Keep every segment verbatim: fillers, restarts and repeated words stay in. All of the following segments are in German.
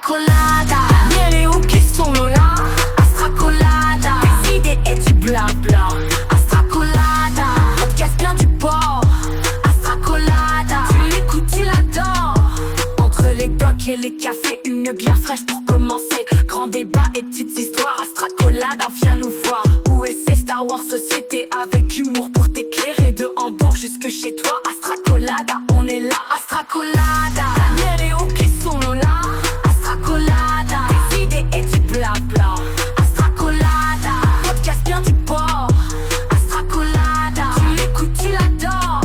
Astracolada, Daniele o che sono là. Astracolada, des idées et du blabla. Astracolada, podcast bien du port. Astracolada, tu l'écoutes, tu l'adores. Entre les blocs et les cafés, une bière fraîche pour commencer. Grand débat et petites histoires. Astracolada, viens nous voir. Où est ces Star Wars société avec humour pour t'éclairer de Hambourg jusque chez toi. Astracolada, on est là. Astracolada, Daniele o che sono là. Astracolada, des idées et du blabla. Astracolada, podcast bien du port. Astracolada, tu l'écoutes, tu l'adores.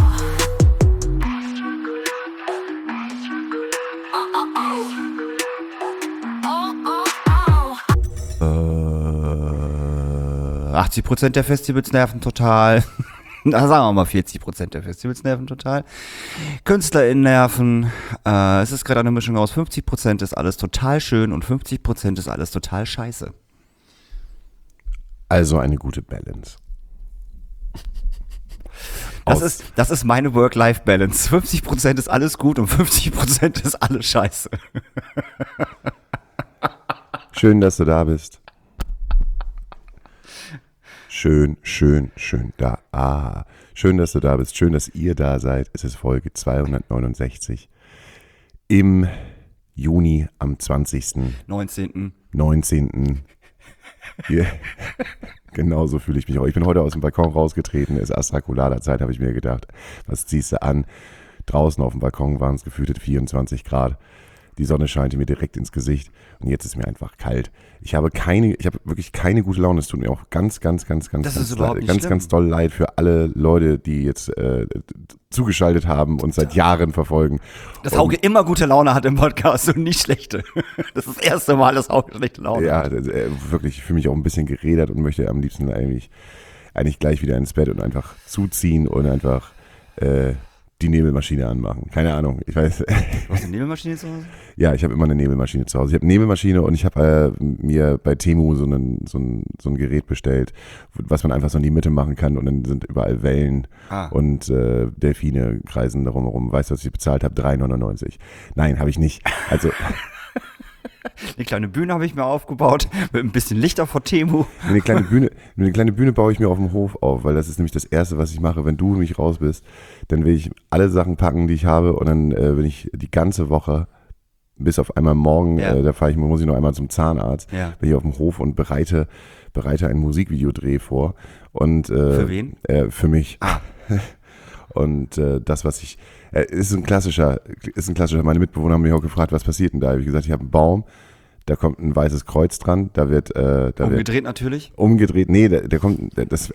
Oh oh oh. Oh oh oh. Äh, achtzig Prozent der Festivals nerven total. Na, sagen wir mal vierzig Prozent der Festivals nerven total. KünstlerInnen nerven. Äh, es ist gerade eine Mischung aus fünfzig Prozent ist alles total schön und fünfzig Prozent ist alles total scheiße. Also eine gute Balance. Das ist, das ist meine Work-Life-Balance. fünfzig Prozent ist alles gut und fünfzig Prozent ist alles scheiße. Schön, dass du da bist. Schön, schön, schön da. Ah, schön, dass du da bist. Schön, dass ihr da seid. Es ist Folge zweihundertneunundsechzig. Im Juni am zwanzigsten neunzehnten neunzehnten Hier. Genauso fühle ich mich auch. Ich bin heute aus dem Balkon rausgetreten. Es ist Astracolada-Zeit, habe ich mir gedacht. Was ziehst du an? Draußen auf dem Balkon waren es gefühlte vierundzwanzig Grad. Die Sonne scheinte mir direkt ins Gesicht und jetzt ist mir einfach kalt. Ich habe keine, ich habe wirklich keine gute Laune. Es tut mir auch ganz, ganz, ganz, ganz, das ganz, ist überhaupt leid, nicht ganz, schlimm. ganz doll leid für alle Leute, die jetzt äh, zugeschaltet haben und seit Jahren verfolgen. Dass Hauke immer gute Laune hat im Podcast und nicht schlechte. Das ist das erste Mal, dass Hauke schlechte Laune ja, hat. Ja, wirklich, ich fühle mich auch ein bisschen gerädert und möchte am liebsten eigentlich, eigentlich gleich wieder ins Bett und einfach zuziehen und einfach äh, die Nebelmaschine anmachen. Keine Ahnung, ich weiß. Du hast eine Nebelmaschine zu Hause? Ja, ich habe immer eine Nebelmaschine zu Hause. Ich habe eine Nebelmaschine und ich habe äh, mir bei Temu so, einen, so, ein, so ein Gerät bestellt, was man einfach so in die Mitte machen kann und dann sind überall Wellen ah. und äh, Delfine kreisen darum herum. Weißt du, was ich bezahlt habe? drei neunundneunzig. Nein, habe ich nicht. Also eine kleine Bühne habe ich mir aufgebaut, mit ein bisschen Lichter vor Temu. Eine kleine Bühne, eine kleine Bühne baue ich mir auf dem Hof auf, weil das ist nämlich das Erste, was ich mache, wenn du mich raus bist. Dann will ich alle Sachen packen, die ich habe und dann äh, bin ich die ganze Woche, bis auf einmal morgen, ja. äh, da fahre ich, muss ich noch einmal zum Zahnarzt, ja. bin ich auf dem Hof und bereite, bereite einen Musikvideodreh vor. Und, äh, für wen? Äh, für mich. Ah. Und äh, das, was ich, äh, ist ein klassischer, ist ein klassischer, meine Mitbewohner haben mich auch gefragt, was passiert denn da? Habe ich gesagt, ich habe einen Baum, da kommt ein weißes Kreuz dran, da wird, äh, da umgedreht wird, natürlich? Umgedreht, nee, der, der kommt, der, das,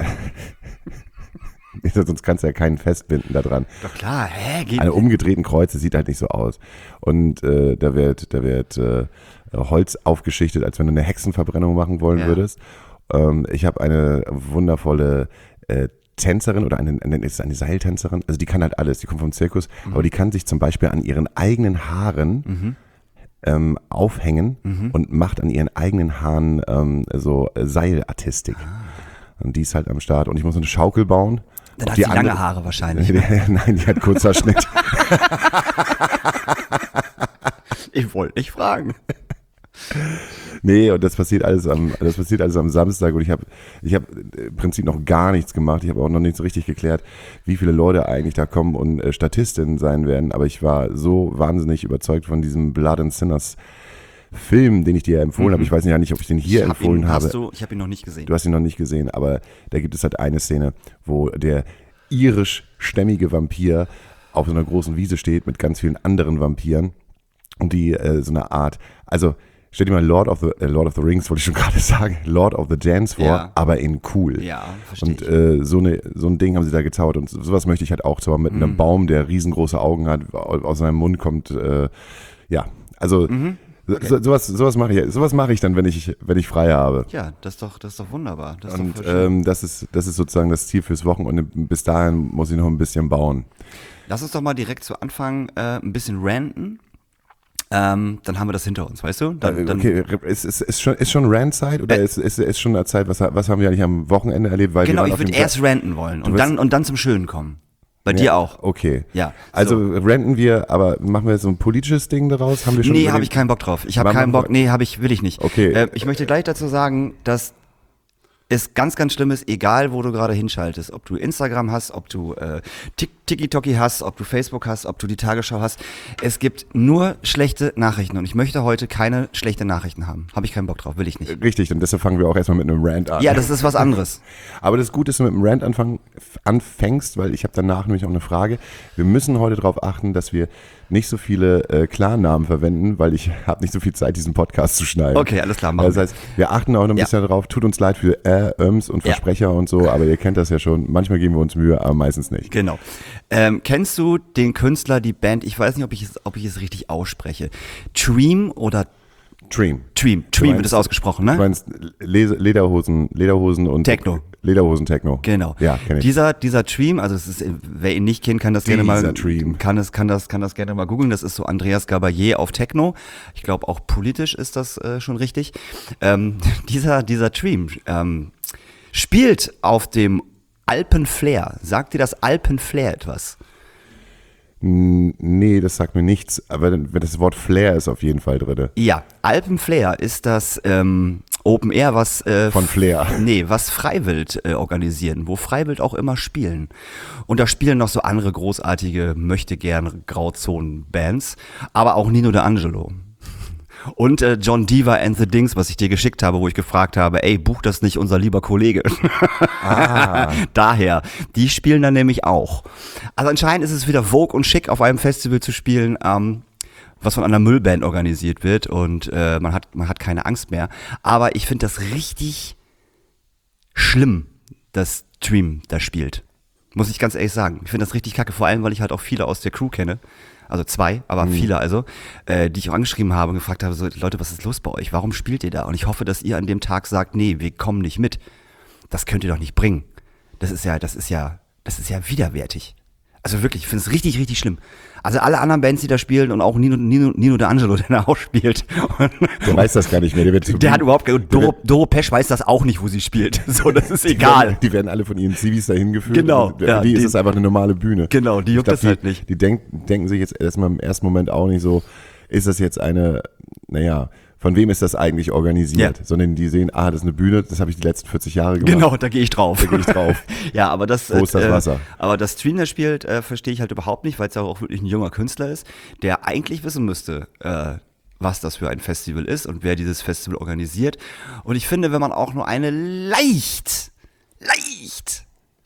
sonst kannst du ja keinen festbinden da dran. Doch klar, hä? Geht Eine umgedrehten Kreuze sieht halt nicht so aus. Und äh, da wird, da wird äh, Holz aufgeschichtet, als wenn du eine Hexenverbrennung machen wollen ja. würdest. Ähm, ich habe eine wundervolle äh, Tänzerin oder eine, eine, ist eine Seiltänzerin, also die kann halt alles, die kommt vom Zirkus, mhm. aber die kann sich zum Beispiel an ihren eigenen Haaren mhm. ähm, aufhängen mhm. und macht an ihren eigenen Haaren ähm, so Seilartistik. Ah. Und die ist halt am Start. Und ich muss eine Schaukel bauen. Dann hat die sie andere, lange Haare wahrscheinlich. Nein, die hat kurzer Schnitt. Ich wollte nicht fragen. Nee, und das passiert alles am, das passiert alles am Samstag und ich habe ich hab im Prinzip noch gar nichts gemacht. Ich habe auch noch nicht so richtig geklärt, wie viele Leute eigentlich da kommen und äh, Statistinnen sein werden. Aber ich war so wahnsinnig überzeugt von diesem Blood and Sinners Film, den ich dir empfohlen mhm. habe. Ich weiß ja nicht, ob ich den hier ich hab empfohlen ihn, habe. Hast du, ich habe ihn noch nicht gesehen. Du hast ihn noch nicht gesehen, aber da gibt es halt eine Szene, wo der irisch-stämmige Vampir auf so einer großen Wiese steht mit ganz vielen anderen Vampiren und die äh, so eine Art, also stell dir mal Lord of the, äh, Lord of the Rings, wollte ich schon gerade sagen, Lord of the Dance vor, ja. aber in cool. Ja, verstehe Und äh, so, eine, so ein Ding haben sie da gezaubert und sowas möchte ich halt auch zaubern mit mm. einem Baum, der riesengroße Augen hat, aus seinem Mund kommt, äh, ja, also mhm. okay. so, sowas, sowas mache ich, sowas mache ich dann, wenn ich, wenn ich frei habe. Ja, das ist doch, das ist doch wunderbar. Das ist und doch ähm, das ist, das ist sozusagen das Ziel fürs Wochenende. Bis dahin muss ich noch ein bisschen bauen. Lass uns doch mal direkt zu Anfang äh, ein bisschen ranten. Ähm, dann haben wir das hinter uns, weißt du? Dann, dann okay, ist, ist, ist schon, ist schon Rant-Zeit oder äh, ist, ist, ist schon eine Zeit, was, was haben wir eigentlich am Wochenende erlebt? Weil genau, wir ich würde erst ranten wollen und dann, und dann zum Schönen kommen. Bei Ja, dir auch. Okay. Ja. Also so. renten wir, aber machen wir jetzt so ein politisches Ding daraus? Haben wir schon Nee, überlegt? habe ich keinen Bock drauf. Ich habe Machen keinen wir- Bock. Nee, habe ich, will ich nicht. Okay. Äh, ich möchte gleich dazu sagen, dass es ganz, ganz schlimm ist, egal wo du gerade hinschaltest, ob du Instagram hast, ob du äh, Tik- Tiki-Toki hast, ob du Facebook hast, ob du die Tagesschau hast. Es gibt nur schlechte Nachrichten und ich möchte heute keine schlechten Nachrichten haben. Habe ich keinen Bock drauf, will ich nicht. Richtig, und deshalb fangen wir auch erstmal mit einem Rant an. Ja, das ist was anderes. Aber das ist gut, dass du mit einem Rant anfang, anfängst, weil ich habe danach nämlich auch eine Frage. Wir müssen heute darauf achten, dass wir nicht so viele äh, Klarnamen verwenden, weil ich habe nicht so viel Zeit, diesen Podcast zu schneiden. Okay, alles klar, machen Das heißt, wir achten auch noch ein Ja. bisschen darauf. Tut uns leid für äh, Öms und Ja. Versprecher und so, aber ihr kennt das ja schon. Manchmal geben wir uns Mühe, aber meistens nicht. Genau. Ähm, kennst du den Künstler, die Band, ich weiß nicht, ob ich es, ob ich es richtig ausspreche, Dream oder Dream. Dream, Du Dream meinst- wird es ausgesprochen, Du ne? meinst Les- Lederhosen, Lederhosen und Techno. Lederhosen Techno. Genau. Ja, kenn ich. Dieser, dieser Dream, also es ist, wer ihn nicht kennt, kann das gerne mal, Dieser Dream. kann es, kann das, kann das gerne mal googeln. Das ist so Andreas Gabayé auf Techno. Ich glaube auch politisch ist das äh, schon richtig. Ähm, dieser, dieser Dream ähm, spielt auf dem Alpenflair. Sagt dir das Alpenflair etwas? N- Nee, das sagt mir nichts, aber das Wort Flair ist auf jeden Fall drin. Ja, Alpenflair ist das ähm, Open Air, was äh, Von Flair. Nee, was Freiwild äh, organisieren, wo Freiwild auch immer spielen. Und da spielen noch so andere großartige, möchte gern Grauzonen-Bands, aber auch Nino D'Angelo. Und äh, John Diva and the Dings, was ich dir geschickt habe, wo ich gefragt habe, ey, bucht das nicht unser lieber Kollege? Ah. Daher, die spielen dann nämlich auch. Also anscheinend ist es wieder Vogue und schick, auf einem Festival zu spielen, ähm, was von einer Müllband organisiert wird und äh, man hat, man hat keine Angst mehr. Aber ich finde das richtig schlimm, dass Dream da spielt. Muss ich ganz ehrlich sagen. Ich finde das richtig kacke, vor allem, weil ich halt auch viele aus der Crew kenne. Also zwei, aber Mhm. viele also, äh, die ich auch angeschrieben habe und gefragt habe, so, Leute, was ist los bei euch? Warum spielt ihr da? Und ich hoffe, dass ihr an dem Tag sagt, nee, wir kommen nicht mit. Das könnt ihr doch nicht bringen. Das ist ja, das ist ja, das ist ja widerwärtig. Also wirklich, ich finde es richtig, richtig schlimm. Also alle anderen Bands, die da spielen und auch Nino, Nino, Nino D'Angelo, der da auch spielt. Der weiß das gar nicht mehr. Der, wird Der hat überhaupt, Doro, Doro Pesch weiß das auch nicht, wo sie spielt. So, das ist egal. Die werden alle von ihren Zivis dahin geführt. Genau, Und Für ja, die ist die- es einfach eine normale Bühne. Genau, die Ich juckt glaub, das halt nicht. Die denk, denken sich jetzt erstmal im ersten Moment auch nicht so, ist das jetzt eine, naja, von wem ist das eigentlich organisiert? Ja. Sondern die sehen, ah, das ist eine Bühne, das habe ich die letzten vierzig Jahre gemacht. Genau, da gehe ich drauf. Da gehe ich drauf. Ja, aber das, Wo ist das äh, Wasser? aber das Stream, der spielt, äh, verstehe ich halt überhaupt nicht, weil es ja auch wirklich ein junger Künstler ist, der eigentlich wissen müsste, äh, was das für ein Festival ist und wer dieses Festival organisiert. Und ich finde, wenn man auch nur eine leicht, leicht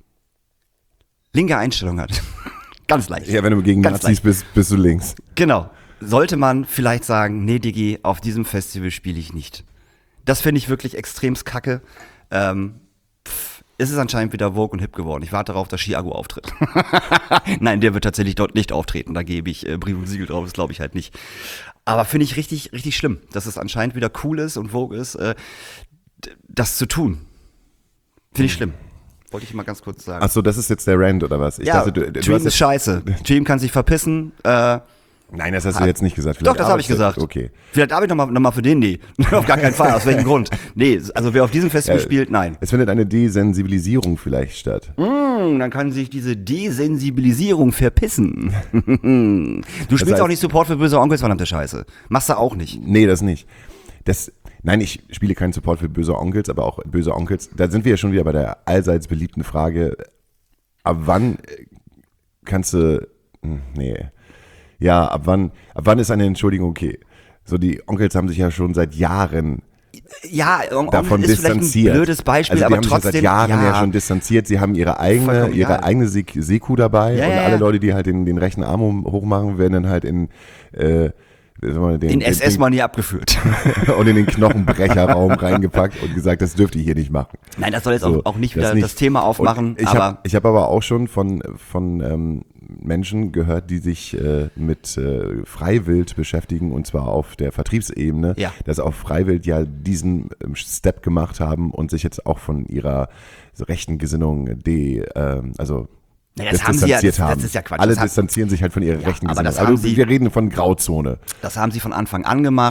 linke Einstellung hat, ganz leicht. Ja, wenn du gegen Ganz Nazis leicht. bist, bist du links. Genau. Sollte man vielleicht sagen, nee, Digi, auf diesem Festival spiele ich nicht. Das finde ich wirklich extremst kacke. Ähm, pff, ist es anscheinend wieder Vogue und hip geworden. Ich warte darauf, dass Chiago auftritt. Nein, der wird tatsächlich dort nicht auftreten. Da gebe ich äh, Brief und Siegel drauf. Das glaube ich halt nicht. Aber finde ich richtig, richtig schlimm, dass es anscheinend wieder cool ist und Vogue ist, äh, d- das zu tun. Finde ich schlimm. Wollte ich mal ganz kurz sagen. Achso, das ist jetzt der Rant oder was? Ich ja, dachte, du, du Dream hast ist jetzt, scheiße. Dream kann sich verpissen. Äh, Nein, das hast du jetzt nicht gesagt. Doch, Vielleicht das habe ich arbeitest du- gesagt. Okay. Vielleicht habe ich nochmal noch mal für den, nee. Auf gar keinen Fall. Aus welchem Grund? Nee, also wer auf diesem Festival Ja, spielt, nein. Es findet eine Desensibilisierung vielleicht statt. Hm, dann kann sich diese Desensibilisierung verpissen. Du spielst heißt- auch nicht Support für böse Onkels, verdammte Scheiße. Machst du auch nicht. Nee, das nicht. Das, nein, ich spiele keinen Support für böse Onkels, aber auch böse Onkels. Da sind wir ja schon wieder bei der allseits beliebten Frage, ab wann äh, kannst du, hm, nee, ja, ab wann, ab wann ist eine Entschuldigung okay? So, die Onkels haben sich ja schon seit Jahren Ja, On- davon Onkel ist vielleicht distanziert. ein blödes Beispiel, also die aber haben trotzdem. sich seit Jahren ja, ja, schon distanziert. Sie haben ihre eigene, Vollkommen ihre egal. eigene Sek- Seku dabei Ja, und ja, alle ja. Leute, die halt den, den rechten Arm hoch- hochmachen, werden dann halt in äh, sagen wir mal, den, in den, S S-Money abgeführt. und in den Knochenbrecherraum reingepackt und gesagt, das dürft ihr hier nicht machen. Nein, das soll jetzt So, auch, auch nicht das wieder nicht. das Thema aufmachen, Und ich aber. habe ich hab aber auch schon von, von ähm, Menschen gehört, die sich äh, mit äh, Freiwild beschäftigen und zwar auf der Vertriebsebene, Ja. dass auch Freiwild ja diesen ähm, Step gemacht haben und sich jetzt auch von ihrer so rechten Gesinnung de, ähm, also Naja, das haben sie ja- distanziert das- das haben. ist ja Quatsch. Alle Das haben- distanzieren sich halt von ihrer rechten aber Gesinnung. das haben Also sie- wir reden von Grauzone. Das haben sie von Anfang an gemacht.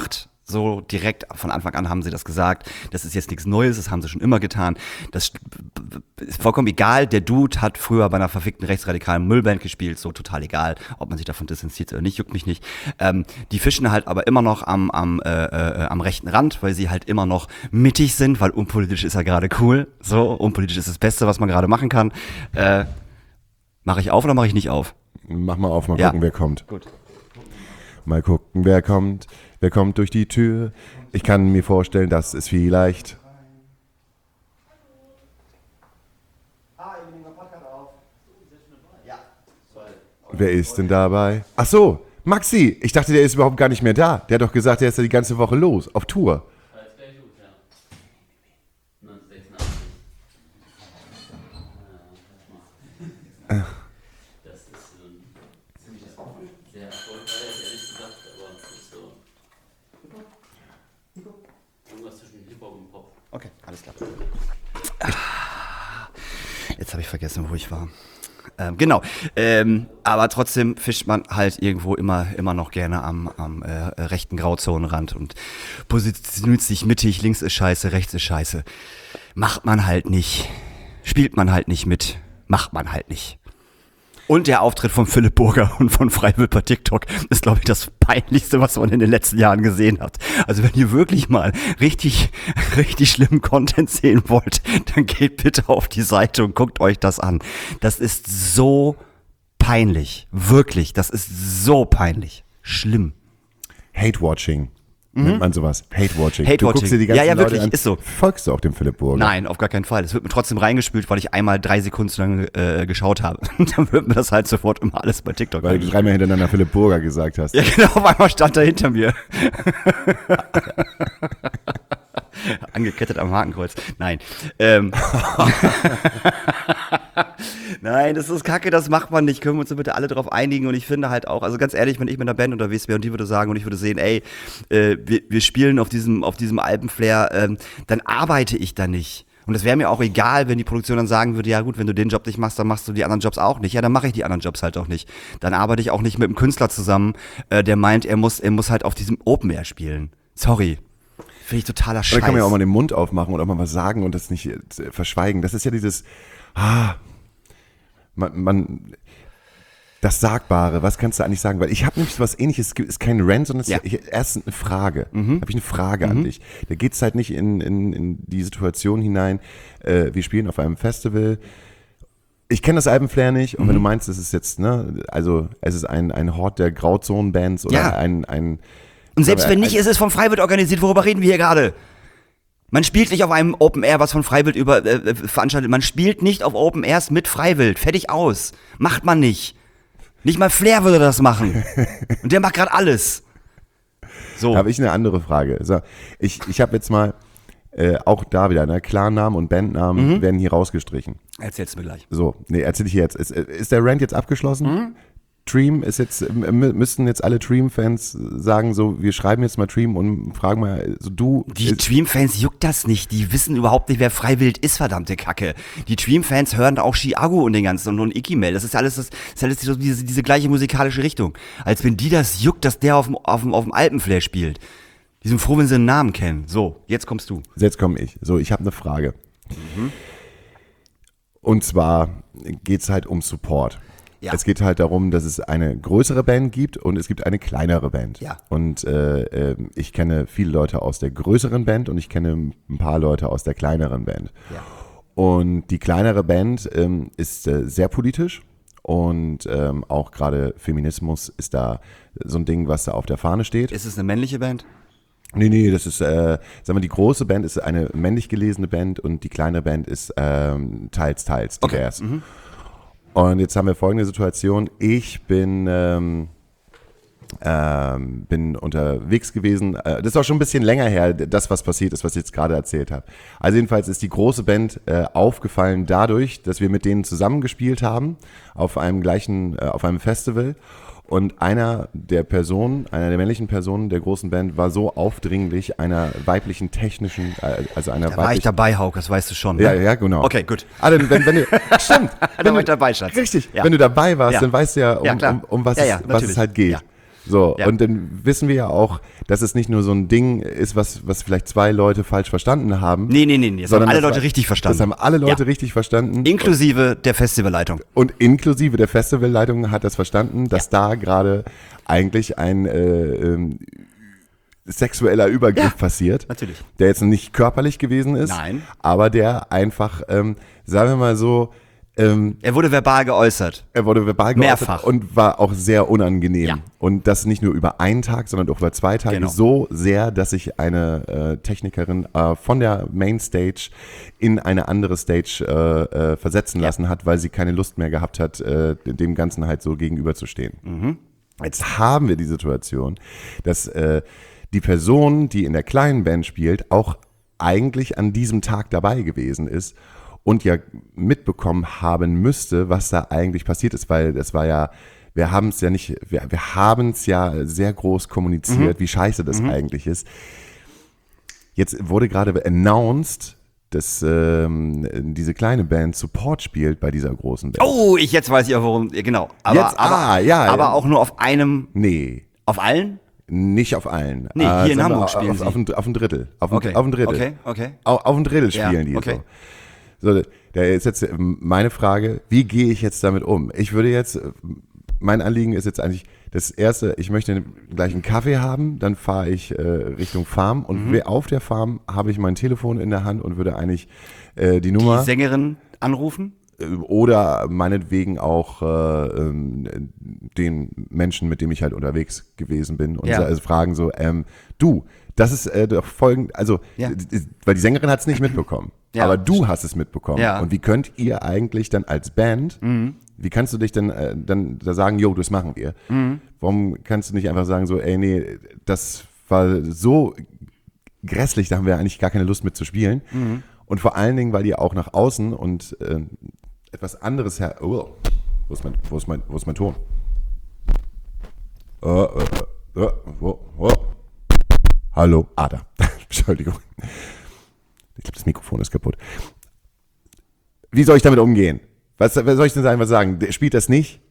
So direkt von Anfang an haben sie das gesagt. Das ist jetzt nichts Neues, das haben sie schon immer getan. Das ist vollkommen egal. Der Dude hat früher bei einer verfickten rechtsradikalen Müllband gespielt, so total egal, ob man sich davon distanziert oder nicht, juckt mich nicht. Ähm, die fischen halt aber immer noch am, am, äh, äh, am rechten Rand, weil sie halt immer noch mittig sind, weil unpolitisch ist ja gerade cool. So, unpolitisch ist das Beste, was man gerade machen kann. Äh, mache ich auf oder mache ich nicht auf? Mach mal auf, mal Ja. gucken, wer kommt. Gut. Mal gucken, wer kommt. Wer kommt durch die Tür? Ich kann mir vorstellen, dass es vielleicht... Wer ist denn dabei? Ach so, Maxi. Ich dachte, der ist überhaupt gar nicht mehr da. Der hat doch gesagt, der ist ja die ganze Woche los, auf Tour. Alles gleich gut, ja. neunzehnhundertsechsundachtzig. Ja, das ist so ein ziemlich sehr erfolgreich, ehrlich gesagt, aber ist so irgendwas zwischen Hip-Hop und Pop. Okay, alles klar. Jetzt habe ich vergessen, wo ich war. Ähm, genau, ähm, aber trotzdem fischt man halt irgendwo immer, immer noch gerne am, am äh, rechten Grauzonenrand und positioniert sich mittig, links ist scheiße, rechts ist scheiße. Macht man halt nicht, spielt man halt nicht mit, macht man halt nicht. Und der Auftritt von Philipp Burger und von Freiwild bei TikTok ist, glaube ich, das Peinlichste, was man in den letzten Jahren gesehen hat. Also wenn ihr wirklich mal richtig, richtig schlimmen Content sehen wollt, dann geht bitte auf die Seite und guckt euch das an. Das ist so peinlich. Wirklich, das ist so peinlich. Schlimm. Hate-Watching. Nennt man sowas. Hate-Watching. Du Hate-Watching. guckst dir die ganzen Ja, ja, Leute wirklich, an. ist so. Folgst du auch dem Philipp Burger? Nein, auf gar keinen Fall. Es wird mir trotzdem reingespült, weil ich einmal drei Sekunden zu lange äh, geschaut habe. Dann wird mir das halt sofort immer alles bei TikTok Weil du dreimal hintereinander Philipp Burger gesagt hast. Ja, genau, auf einmal stand er hinter mir. Angekettet am Hakenkreuz. Nein. Ähm. Nein, das ist Kacke, das macht man nicht. Können wir uns bitte alle darauf einigen? Und ich finde halt auch, also ganz ehrlich, wenn ich mit einer Band unterwegs wäre und die würde sagen und ich würde sehen, ey, äh, wir, wir spielen auf diesem, auf diesem Alpenflair, ähm, dann arbeite ich da nicht. Und es wäre mir auch egal, wenn die Produktion dann sagen würde, ja gut, wenn du den Job nicht machst, dann machst du die anderen Jobs auch nicht. Ja, dann mache ich die anderen Jobs halt auch nicht. Dann arbeite ich auch nicht mit einem Künstler zusammen, äh, der meint, er muss, er muss halt auf diesem Open Air spielen. Sorry. Finde ich totaler Scheiß. Da kann man ja auch mal den Mund aufmachen und auch mal was sagen und das nicht äh, verschweigen. Das ist ja dieses, ah, man, man, das Sagbare, was kannst du eigentlich sagen? Weil ich habe nämlich was Ähnliches, es ist kein Rant, sondern es Ja. ist erst eine Frage. Mhm. Habe ich eine Frage Mhm. an dich. Da geht es halt nicht in, in, in die Situation hinein, äh, wir spielen auf einem Festival. Ich kenne das Alpenflair nicht und Mhm. wenn du meinst, es ist jetzt, ne, also es ist ein, ein Hort der Grauzonenbands oder Ja. ein, ein Und selbst aber wenn nicht, ein- ist es von Freiwild organisiert. Worüber reden wir hier gerade? Man spielt nicht auf einem Open Air, was von Freiwild über, äh, veranstaltet. Man spielt nicht auf Open Airs mit Freiwild. Fertig aus. Macht man nicht. Nicht mal Flair würde das machen. Und der macht gerade alles. So. Habe ich eine andere Frage. So, ich ich habe jetzt mal äh, auch da wieder, ne, Klarnamen und Bandnamen Mhm. werden hier rausgestrichen. Erzähl's mir gleich. So, nee, erzähl ich jetzt. Ist, ist der Rant jetzt abgeschlossen? Dream ist jetzt, m- müssten jetzt alle Dream-Fans sagen, so, wir schreiben jetzt mal Dream und fragen mal, so du. Die ist, Dream-Fans juckt das nicht. Die wissen überhaupt nicht, wer Freiwild ist, verdammte Kacke. Die Dream-Fans hören auch Chiago und den ganzen und, und Ikimel. Das ist alles, das ist alles so diese, diese gleiche musikalische Richtung. Als wenn die das juckt, dass der auf dem, auf dem, auf dem Alpenflair spielt. Die sind froh, wenn sie einen Namen kennen. So, jetzt kommst du. jetzt komme ich. So, ich habe eine Frage. Und zwar geht es halt um Support. Ja. Es geht halt darum, dass es eine größere Band gibt und es gibt eine kleinere Band. Ja. Und äh, äh, ich kenne viele Leute aus der größeren Band und ich kenne ein paar Leute aus der kleineren Band. Ja. Und die kleinere Band ähm, ist äh, sehr politisch und ähm, auch gerade Feminismus ist da so ein Ding, was da auf der Fahne steht. Ist es eine männliche Band? Nee, nee, das ist, äh, sagen wir, die große Band ist eine männlich gelesene Band und die kleine Band ist ähm, teils, teils divers. Mhm. Und jetzt haben wir folgende Situation. Ich bin, ähm, ähm, bin unterwegs gewesen. Äh, das ist auch schon ein bisschen länger her, das, was passiert ist, was ich jetzt gerade erzählt habe. Also jedenfalls ist die große Band äh, aufgefallen dadurch, dass wir mit denen zusammengespielt haben auf einem gleichen, äh, auf einem Festival. Und einer der Personen, einer der männlichen Personen der großen Band war so aufdringlich einer weiblichen technischen, äh, also einer Da war ich weiblichen... dabei, Hauke, das weißt du schon. Ne? Ja, ja, genau. Okay, gut. Also, wenn, wenn du, stimmt. Da war ich dabei, Schatz. Richtig. Ja. Wenn du dabei warst, Ja. dann weißt du ja, um, Ja, klar. um, um was, Ja, ja, es, was natürlich. es halt geht. Ja. So, Ja. und dann wissen wir ja auch, dass es nicht nur so ein Ding ist, was, was vielleicht zwei Leute falsch verstanden haben. Nee, nee, nee, nee. Das haben sondern alle das Leute war- richtig verstanden. Das haben alle Leute Ja. richtig verstanden. Inklusive der Festivalleitung. Und inklusive der Festivalleitung hat das verstanden, dass da gerade eigentlich ein äh, ähm, sexueller Übergriff Ja, passiert. natürlich. Der jetzt nicht körperlich gewesen ist, Nein. aber der einfach, ähm, sagen wir mal so, ähm, Er wurde verbal geäußert. er wurde verbal geäußert Mehrfach. und war auch sehr unangenehm. Ja. Und das nicht nur über einen Tag, sondern auch über zwei Tage. Genau. So sehr, dass sich eine äh, Technikerin äh, von der Mainstage in eine andere Stage äh, äh, versetzen lassen hat, weil sie keine Lust mehr gehabt hat, äh, dem Ganzen halt so gegenüberzustehen. Mhm. Jetzt haben wir die Situation, dass äh, die Person, die in der kleinen Band spielt, auch eigentlich an diesem Tag dabei gewesen ist und ja mitbekommen haben müsste, was da eigentlich passiert ist, weil es war ja, wir haben es ja nicht, wir, wir haben es ja sehr groß kommuniziert, Mhm. wie scheiße das mhm. eigentlich ist. Jetzt wurde gerade announced, dass ähm, diese kleine Band Support spielt bei dieser großen Band. Oh, ich jetzt weiß ich auch warum. Ja, genau. Aber, Jetzt, aber, ah, ja, aber ja. auch nur auf einem. Nee, Auf allen? nicht auf allen. Nee, hier in sondern Hamburg auf, spielen auf, sie. auf, ein, auf ein Drittel. Auf ein, Okay. auf ein Drittel. Okay, okay. Auf, auf ein Drittel Ja, spielen die okay. so. So, da ist jetzt meine Frage, wie gehe ich jetzt damit um? Ich würde jetzt, mein Anliegen ist jetzt eigentlich, das erste, ich möchte gleich einen Kaffee haben, dann fahre ich äh, Richtung Farm und Mhm. auf der Farm habe ich mein Telefon in der Hand und würde eigentlich äh, die Nummer Die Sängerin anrufen? oder meinetwegen auch äh, ähm, den Menschen, mit dem ich halt unterwegs gewesen bin und Ja. sa- also fragen so, ähm, du, das ist äh, doch folgend, also, Ja. d- d- weil die Sängerin hat es nicht mitbekommen, Ja. aber du hast es mitbekommen. Ja. Und wie könnt ihr eigentlich dann als Band, wie kannst du dich denn äh, dann da sagen, jo, das machen wir? Warum kannst du nicht einfach sagen so, ey, nee, das war so grässlich, da haben wir eigentlich gar keine Lust mit zu spielen. Und vor allen Dingen, weil ihr auch nach außen und äh, etwas anderes her. Oh, wo ist mein, wo ist mein, wo ist mein Ton? Äh, äh, äh, äh, wo, wo. Hallo, ah, da. Entschuldigung. Ich glaube, das Mikrofon ist kaputt. Wie soll ich damit umgehen? Was, was soll ich denn sagen, was sagen? Der spielt das nicht?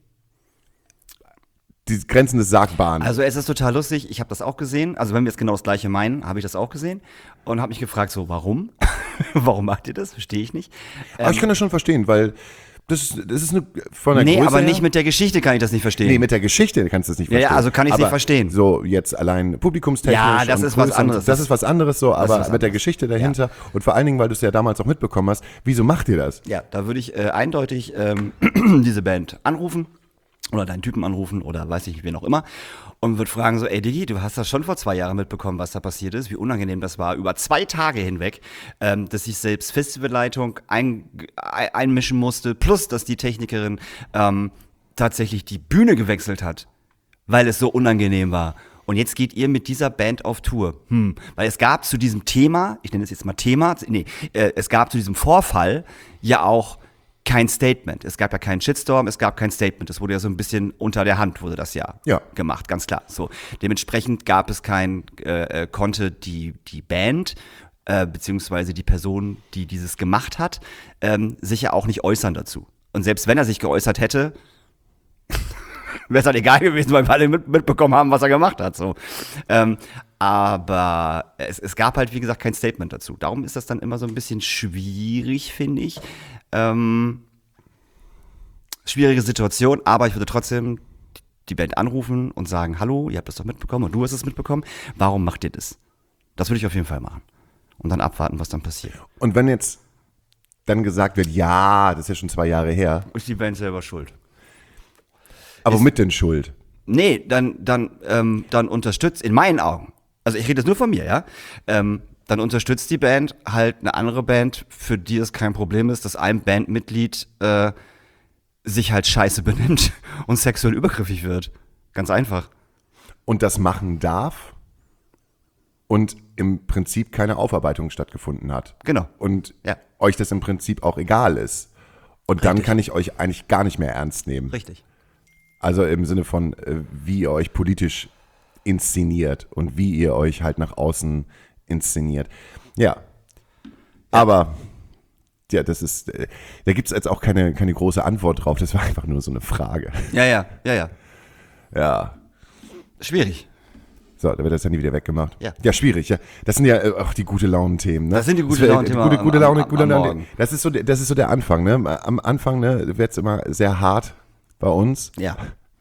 Die Grenzen des Sagbaren. Also es ist total lustig, ich habe das auch gesehen, also wenn wir jetzt genau das gleiche meinen, habe ich das auch gesehen und habe mich gefragt, so warum? Warum macht ihr das? Verstehe ich nicht. Aber ich kann das schon verstehen, weil das, das ist eine, von der Nee, Größe aber her, nicht mit der Geschichte kann ich das nicht verstehen. Nee, mit der Geschichte kannst du es nicht Ja, ja, verstehen. also kann ich's nicht Aber verstehen. So jetzt allein publikumstechnisch. Ja, das und ist was Größe und- anderes. Das ist was anderes so, ist aber was mit der anderes. Geschichte dahinter und vor allen Dingen, weil du es ja damals auch mitbekommen hast, wieso macht ihr das? Ja, da würde ich äh, eindeutig ähm, diese Band anrufen oder deinen Typen anrufen oder weiß ich wen auch immer und würde fragen so, ey Diggi, du hast das schon vor zwei Jahren mitbekommen, was da passiert ist, wie unangenehm das war, über zwei Tage hinweg, ähm, dass sich selbst Festivalleitung ein, ein, einmischen musste, plus dass die Technikerin ähm, tatsächlich die Bühne gewechselt hat, weil es so unangenehm war. Und jetzt geht ihr mit dieser Band auf Tour. Hm. Weil es gab zu diesem Thema, ich nenne es jetzt mal Thema, nee, äh, es gab zu diesem Vorfall ja auch kein Statement. Es gab ja keinen Shitstorm, es gab kein Statement. Das wurde ja so ein bisschen unter der Hand, wurde das ja, Ja. gemacht, ganz klar. So, dementsprechend gab es kein, äh, äh, konnte die, die Band äh, beziehungsweise die Person, die dieses gemacht hat, ähm, sich ja auch nicht äußern dazu. Und selbst wenn er sich geäußert hätte, wäre es halt egal gewesen, weil wir alle mit, mitbekommen haben, was er gemacht hat. So. Ähm, aber es, es gab halt, wie gesagt, kein Statement dazu. Darum ist das dann immer so ein bisschen schwierig, finde ich. Ähm, schwierige Situation, aber ich würde trotzdem die Band anrufen und sagen, hallo, ihr habt das doch mitbekommen und du hast es mitbekommen. Warum macht ihr das? Das würde ich auf jeden Fall machen. Und dann abwarten, was dann passiert. Und wenn jetzt dann gesagt wird, ja, das ist ja schon zwei Jahre her, Ist die Band selber schuld? aber Ist- mit denn Schuld? Nee, dann, dann, ähm, dann unterstützt, in meinen Augen, also ich rede jetzt nur von mir, ja, ähm, dann unterstützt die Band halt eine andere Band, für die es kein Problem ist, dass ein Bandmitglied äh, sich halt scheiße benimmt und sexuell übergriffig wird. Ganz einfach. Und das machen darf und im Prinzip keine Aufarbeitung stattgefunden hat. Genau. Und Ja. euch das im Prinzip auch egal ist. Und dann Richtig. kann ich euch eigentlich gar nicht mehr ernst nehmen. Richtig. Also im Sinne von, äh, wie ihr euch politisch inszeniert und wie ihr euch halt nach außen inszeniert. Ja. Aber, ja, das ist, äh, da gibt es jetzt auch keine, keine große Antwort drauf. Das war einfach nur so eine Frage. Ja, ja, ja, ja. Ja. Schwierig. So, da wird das Handy wieder weggemacht. Ja. Ja, schwierig, ja. Das sind ja äh, auch die gute Launen-Themen, ne? Das sind die gute Das wär- Launen-Themen Gute, gute am- Laune, am- gute am Laune. Morgen. Das ist so, der- das ist so der Anfang, ne? Am Anfang, ne, wird es immer sehr hart bei uns. Ja.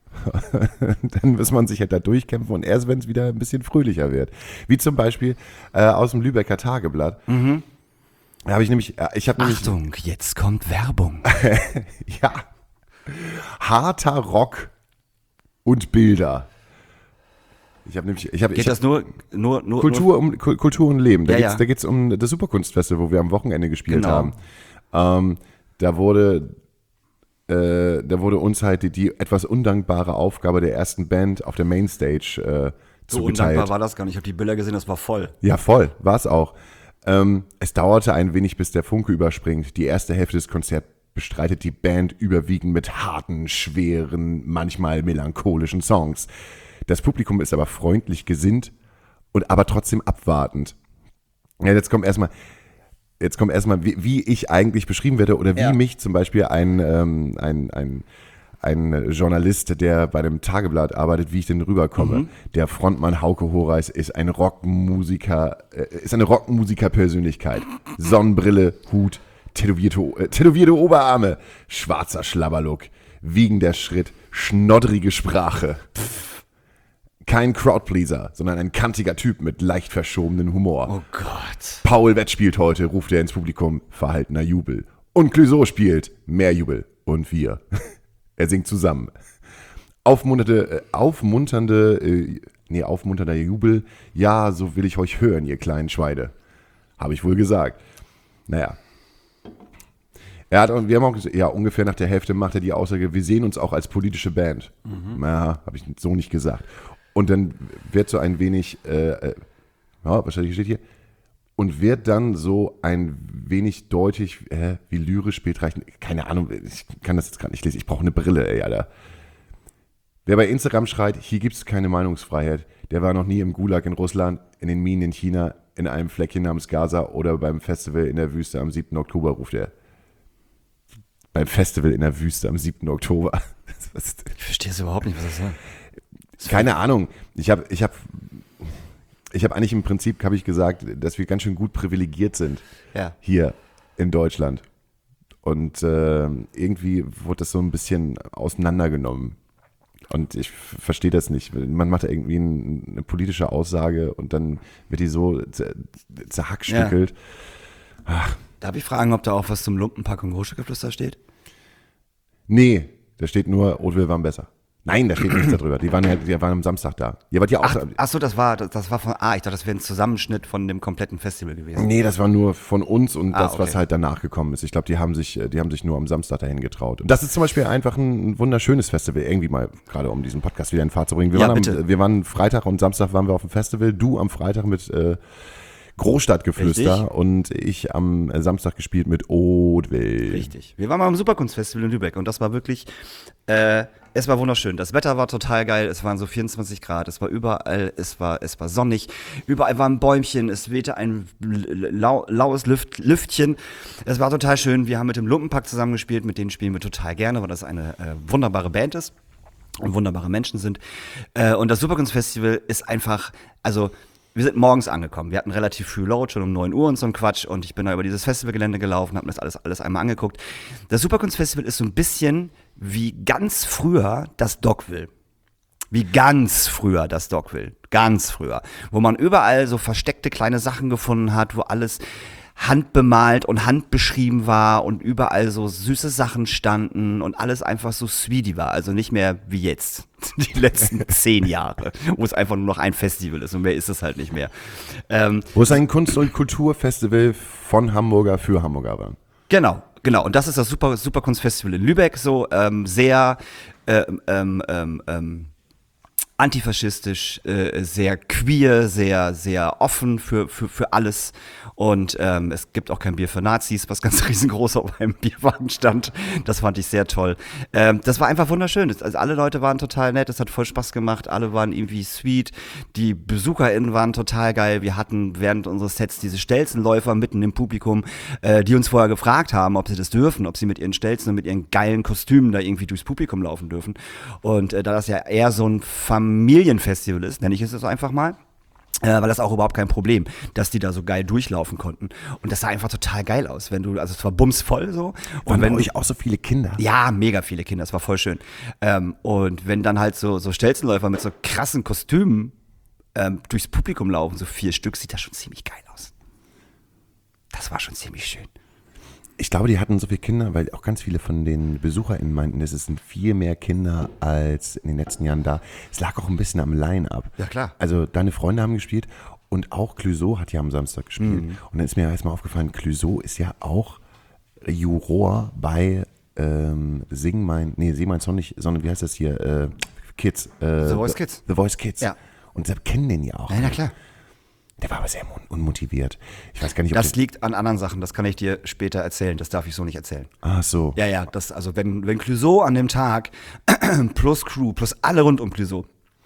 Dann muss man sich halt da durchkämpfen und erst wenn es wieder ein bisschen fröhlicher wird. Wie zum Beispiel äh, aus dem Lübecker Tageblatt. Mhm. Da habe ich nämlich, äh, ich habe nämlich, Achtung, jetzt kommt Werbung. ja, harter Rock und Bilder. Ich habe nämlich, ich habe, Geht ich hab, das nur, nur, nur, Kultur, um, Kul- Kultur und Leben. Da Ja, geht's, ja. da geht's um das Superkunstfestival, wo wir am Wochenende gespielt Genau. haben. Ähm, da wurde, äh, da wurde uns halt die, die etwas undankbare Aufgabe der ersten Band auf der Mainstage äh, so zugeteilt. undankbar war das gar nicht. Ich habe die Bilder gesehen, das war voll. Ja, voll, war es auch. Ähm, es dauerte ein wenig, bis der Funke überspringt. Die erste Hälfte des Konzerts bestreitet die Band überwiegend mit harten, schweren, manchmal melancholischen Songs. Das Publikum ist aber freundlich gesinnt und aber trotzdem abwartend. Ja, jetzt kommt erstmal, jetzt kommt erstmal, wie, wie ich eigentlich beschrieben werde oder wie Ja. mich zum Beispiel ein, ähm, ein, ein, ein Journalist, der bei dem Tageblatt arbeitet, wie ich denn rüberkomme. Mhm. Der Frontmann Hauke Horeis ist ein Rockmusiker, äh, ist eine Rockmusiker-Persönlichkeit. Sonnenbrille, Hut, tätowierte, äh, tätowierte Oberarme, schwarzer Schlabberlook, wiegender Schritt, schnoddrige Sprache. Kein Crowdpleaser, sondern ein kantiger Typ mit leicht verschobenem Humor. Oh Gott. Paul Wett spielt heute, ruft er ins Publikum, verhaltener Jubel. Und Clouseau spielt, mehr Jubel. Und wir. Er singt zusammen. Aufmunternde, äh, aufmunternde, äh, nee, aufmunternder Jubel. Ja, so will ich euch hören, ihr kleinen Schweine. Habe ich wohl gesagt. Naja. Er hat, wir haben auch gesagt, ja, ungefähr nach der Hälfte macht er die Aussage, wir sehen uns auch als politische Band. Mhm. Ja, habe ich so nicht gesagt. Und dann wird so ein wenig, äh, äh, ja, wahrscheinlich steht hier, und wird dann so ein wenig deutlich, äh, wie lyrisch bildreichend, keine Ahnung, ich kann das jetzt gerade nicht lesen, ich brauche eine Brille, ey, Alter. Wer bei Instagram schreit, hier gibt es keine Meinungsfreiheit, der war noch nie im Gulag in Russland, in den Minen in China, in einem Fleckchen namens Gaza oder beim Festival in der Wüste am siebten Oktober, ruft er. Beim Festival in der Wüste am siebten Oktober. Was, Ich verstehe es überhaupt nicht, was das soll. keine Ahnung. Ich habe ich hab, ich hab eigentlich im Prinzip, habe ich gesagt, dass wir ganz schön gut privilegiert sind Ja. hier in Deutschland. Und äh, irgendwie wurde das so ein bisschen auseinandergenommen. Und ich f- verstehe das nicht. Man macht irgendwie ein, eine politische Aussage und dann wird die so zer- zerhackstückelt. Darf ich fragen, ob da auch was zum Lumpenpack und Großstückgeflüster steht? Nee, da steht nur, Oatville waren besser. Nein, da steht nichts darüber. Die waren ja, die waren am Samstag da. Ihr wart ja auch Ach, da. ach so, das war, das, das war von, ah, ich dachte, das wäre ein Zusammenschnitt von dem kompletten Festival gewesen. Nee, das war nur von uns und Ah, das, was okay. halt danach gekommen ist. Ich glaube, die haben sich, die haben sich nur am Samstag dahin getraut. Und das ist zum Beispiel einfach ein, ein wunderschönes Festival, irgendwie mal, gerade um diesen Podcast wieder in Fahrt zu bringen. Wir, Ja, waren, bitte. am, wir waren Freitag und Samstag waren wir auf dem Festival. Du am Freitag mit äh, Großstadtgeflüster Richtig. und ich am Samstag gespielt mit Oatville. Richtig. Wir waren mal am Superkunstfestival in Lübeck und das war wirklich, äh, es war wunderschön. Das Wetter war total geil, es waren so vierundzwanzig Grad, es war überall, es war, es war sonnig, überall waren Bäumchen, es wehte ein lau, laues Lüft, Lüftchen. Es war total schön. Wir haben mit dem Lumpenpack zusammengespielt, mit denen spielen wir total gerne, weil das eine äh, wunderbare Band ist und wunderbare Menschen sind. Äh, und das Superkunstfestival ist einfach, also wir sind morgens angekommen. Wir hatten relativ früh Load, schon um neun Uhr und so ein Quatsch. Und ich bin da über dieses Festivalgelände gelaufen, habe mir das alles, alles einmal angeguckt. Das Superkunstfestival ist so ein bisschen wie ganz früher das Dogville. Wie ganz früher das Dogville. Ganz früher. Wo man überall so versteckte kleine Sachen gefunden hat, wo alles handbemalt und handbeschrieben war und überall so süße Sachen standen und alles einfach so sweetie war. Also nicht mehr wie jetzt, die letzten zehn Jahre, wo es einfach nur noch ein Festival ist und mehr ist es halt nicht mehr. Ähm, Wo es ein Kunst- und Kulturfestival von Hamburger für Hamburger war. Genau, genau. Und das ist das Super, Superkunstfestival in Lübeck, so ähm, sehr ähm, ähm, ähm, ähm, antifaschistisch, äh, sehr queer, sehr, sehr offen für, für, für alles. Und ähm, es gibt auch kein Bier für Nazis, was ganz riesengroß auf einem Bierwagen stand. Das fand ich sehr toll. Ähm, das war einfach wunderschön. Das, also alle Leute waren total nett, es hat voll Spaß gemacht. Alle waren irgendwie sweet. Die BesucherInnen waren total geil. Wir hatten während unseres Sets diese Stelzenläufer mitten im Publikum, äh, die uns vorher gefragt haben, ob sie das dürfen, ob sie mit ihren Stelzen und mit ihren geilen Kostümen da irgendwie durchs Publikum laufen dürfen. Und äh, da das ja eher so ein Fam Familienfestival ist, nenne ich es jetzt einfach mal. Äh, weil das auch überhaupt kein Problem, dass die da so geil durchlaufen konnten. Und das sah einfach total geil aus, wenn du, also es war bumsvoll so. Und Waren wenn bei euch auch so viele Kinder? Ja, mega viele Kinder, das war voll schön. Ähm, und wenn dann halt so, so Stelzenläufer mit so krassen Kostümen ähm, durchs Publikum laufen, so vier Stück, sieht das schon ziemlich geil aus. Das war schon ziemlich schön. Ich glaube, die hatten so viele Kinder, weil auch ganz viele von den BesucherInnen meinten, es sind viel mehr Kinder als in den letzten Jahren da. Es lag auch ein bisschen am Line-Up. Ja, klar. Also deine Freunde haben gespielt und auch Clouseau hat ja am Samstag gespielt. Mhm. Und dann ist mir erstmal aufgefallen, Clouseau ist ja auch Juror bei ähm, Sing mein, nee, Sing mein Song nicht, sondern wie heißt das hier? Äh, Kids. Äh, The Voice Kids. The Voice Kids. Ja. Und deshalb kennen den ja auch. Ja, na klar. Der war aber sehr un- unmotiviert. Ich weiß gar nicht, ob Das der- liegt an anderen Sachen, das kann ich dir später erzählen, das darf ich so nicht erzählen. Ach so. Ja, ja, das, also wenn, wenn Clouseau an dem Tag plus Crew, plus alle rund um Clouseau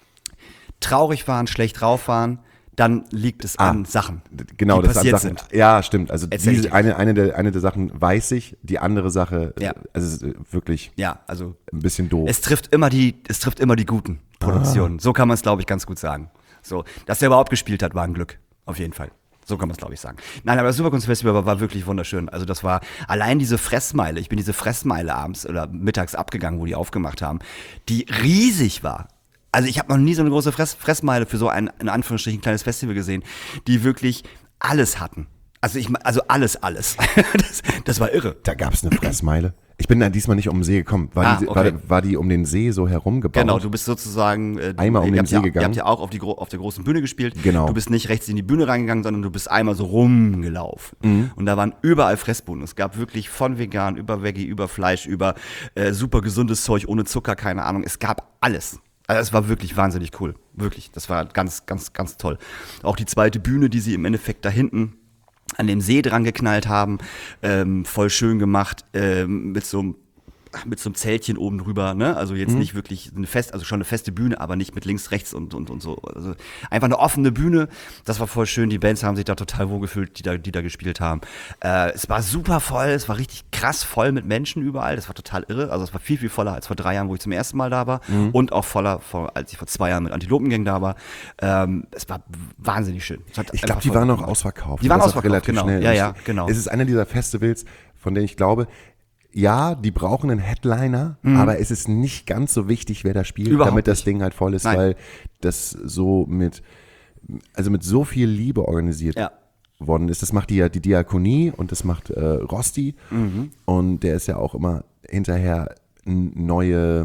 traurig waren, schlecht drauf waren, dann liegt es Ah, an Sachen, Genau, die das passiert an Sachen, sind. Ja, stimmt. Also Erzähl ich diese, dir. eine, eine, der, eine der Sachen weiß ich, die andere Sache, Ja. äh, also es ist äh, wirklich Ja, also ein bisschen doof. es trifft immer die, es trifft immer die guten Produktionen. So kann man es, glaube ich, ganz gut sagen. So, dass er überhaupt gespielt hat, war ein Glück. Auf jeden Fall. So kann man es, glaube ich, sagen. Nein, aber das Superkunstfestival war, war wirklich wunderschön. Also das war allein diese Fressmeile. Ich bin diese Fressmeile abends oder mittags abgegangen, wo die aufgemacht haben, die riesig war. Also ich habe noch nie so eine große Fress, Fressmeile für so ein, in Anführungsstrichen, kleines Festival gesehen, die wirklich alles hatten. Also ich, also alles, alles. das, das war irre. Da gab es eine Fressmeile. Ich bin da diesmal nicht um den See gekommen. War, Ah, die, okay. war, war die um den See so herum gebaut? Genau, du bist sozusagen äh, Einmal um ihr den habt See ja, gegangen. Ihr habt ja auch auf, die, gro- auf der großen Bühne gespielt. Genau. Du bist nicht rechts in die Bühne reingegangen, sondern du bist einmal so rumgelaufen. Mhm. Und da waren überall Fressbuden. Es gab wirklich von vegan über Veggie, über Fleisch, über äh, super gesundes Zeug ohne Zucker, keine Ahnung. Es gab alles. Also es war wirklich wahnsinnig cool. Wirklich. Das war ganz, ganz, ganz toll. Auch die zweite Bühne, die sie im Endeffekt da hinten an dem See dran geknallt haben, ähm, voll schön gemacht, ähm, mit so einem mit so einem Zeltchen oben drüber, ne? Also jetzt nicht wirklich eine fest, also schon eine feste Bühne, aber nicht mit links, rechts und, und, und so. Also einfach eine offene Bühne. Das war voll schön. Die Bands haben sich da total wohlgefühlt, die da, die da gespielt haben. Äh, es war super voll, es war richtig krass voll mit Menschen überall. Das war total irre. Also es war viel, viel voller als vor drei Jahren, wo ich zum ersten Mal da war. Und auch voller, vor, als ich vor zwei Jahren mit Antilopengang da war. Ähm, es war wahnsinnig schön. Es hat Ich glaube, einfach die voll waren noch gemacht. ausverkauft. Die waren Das ist auch ausverkauft, relativ genau. schnell. Ja, ja, genau. Es ist einer dieser Festivals, von denen ich glaube, ja, die brauchen einen Headliner, aber es ist nicht ganz so wichtig, wer da spielt, Mhm. Überhaupt damit das nicht. Ding halt voll ist, Nein. weil das so mit, also mit so viel Liebe organisiert Ja. worden ist. Das macht die ja die Diakonie und das macht äh, Rosti Mhm. und der ist ja auch immer hinterher n- neue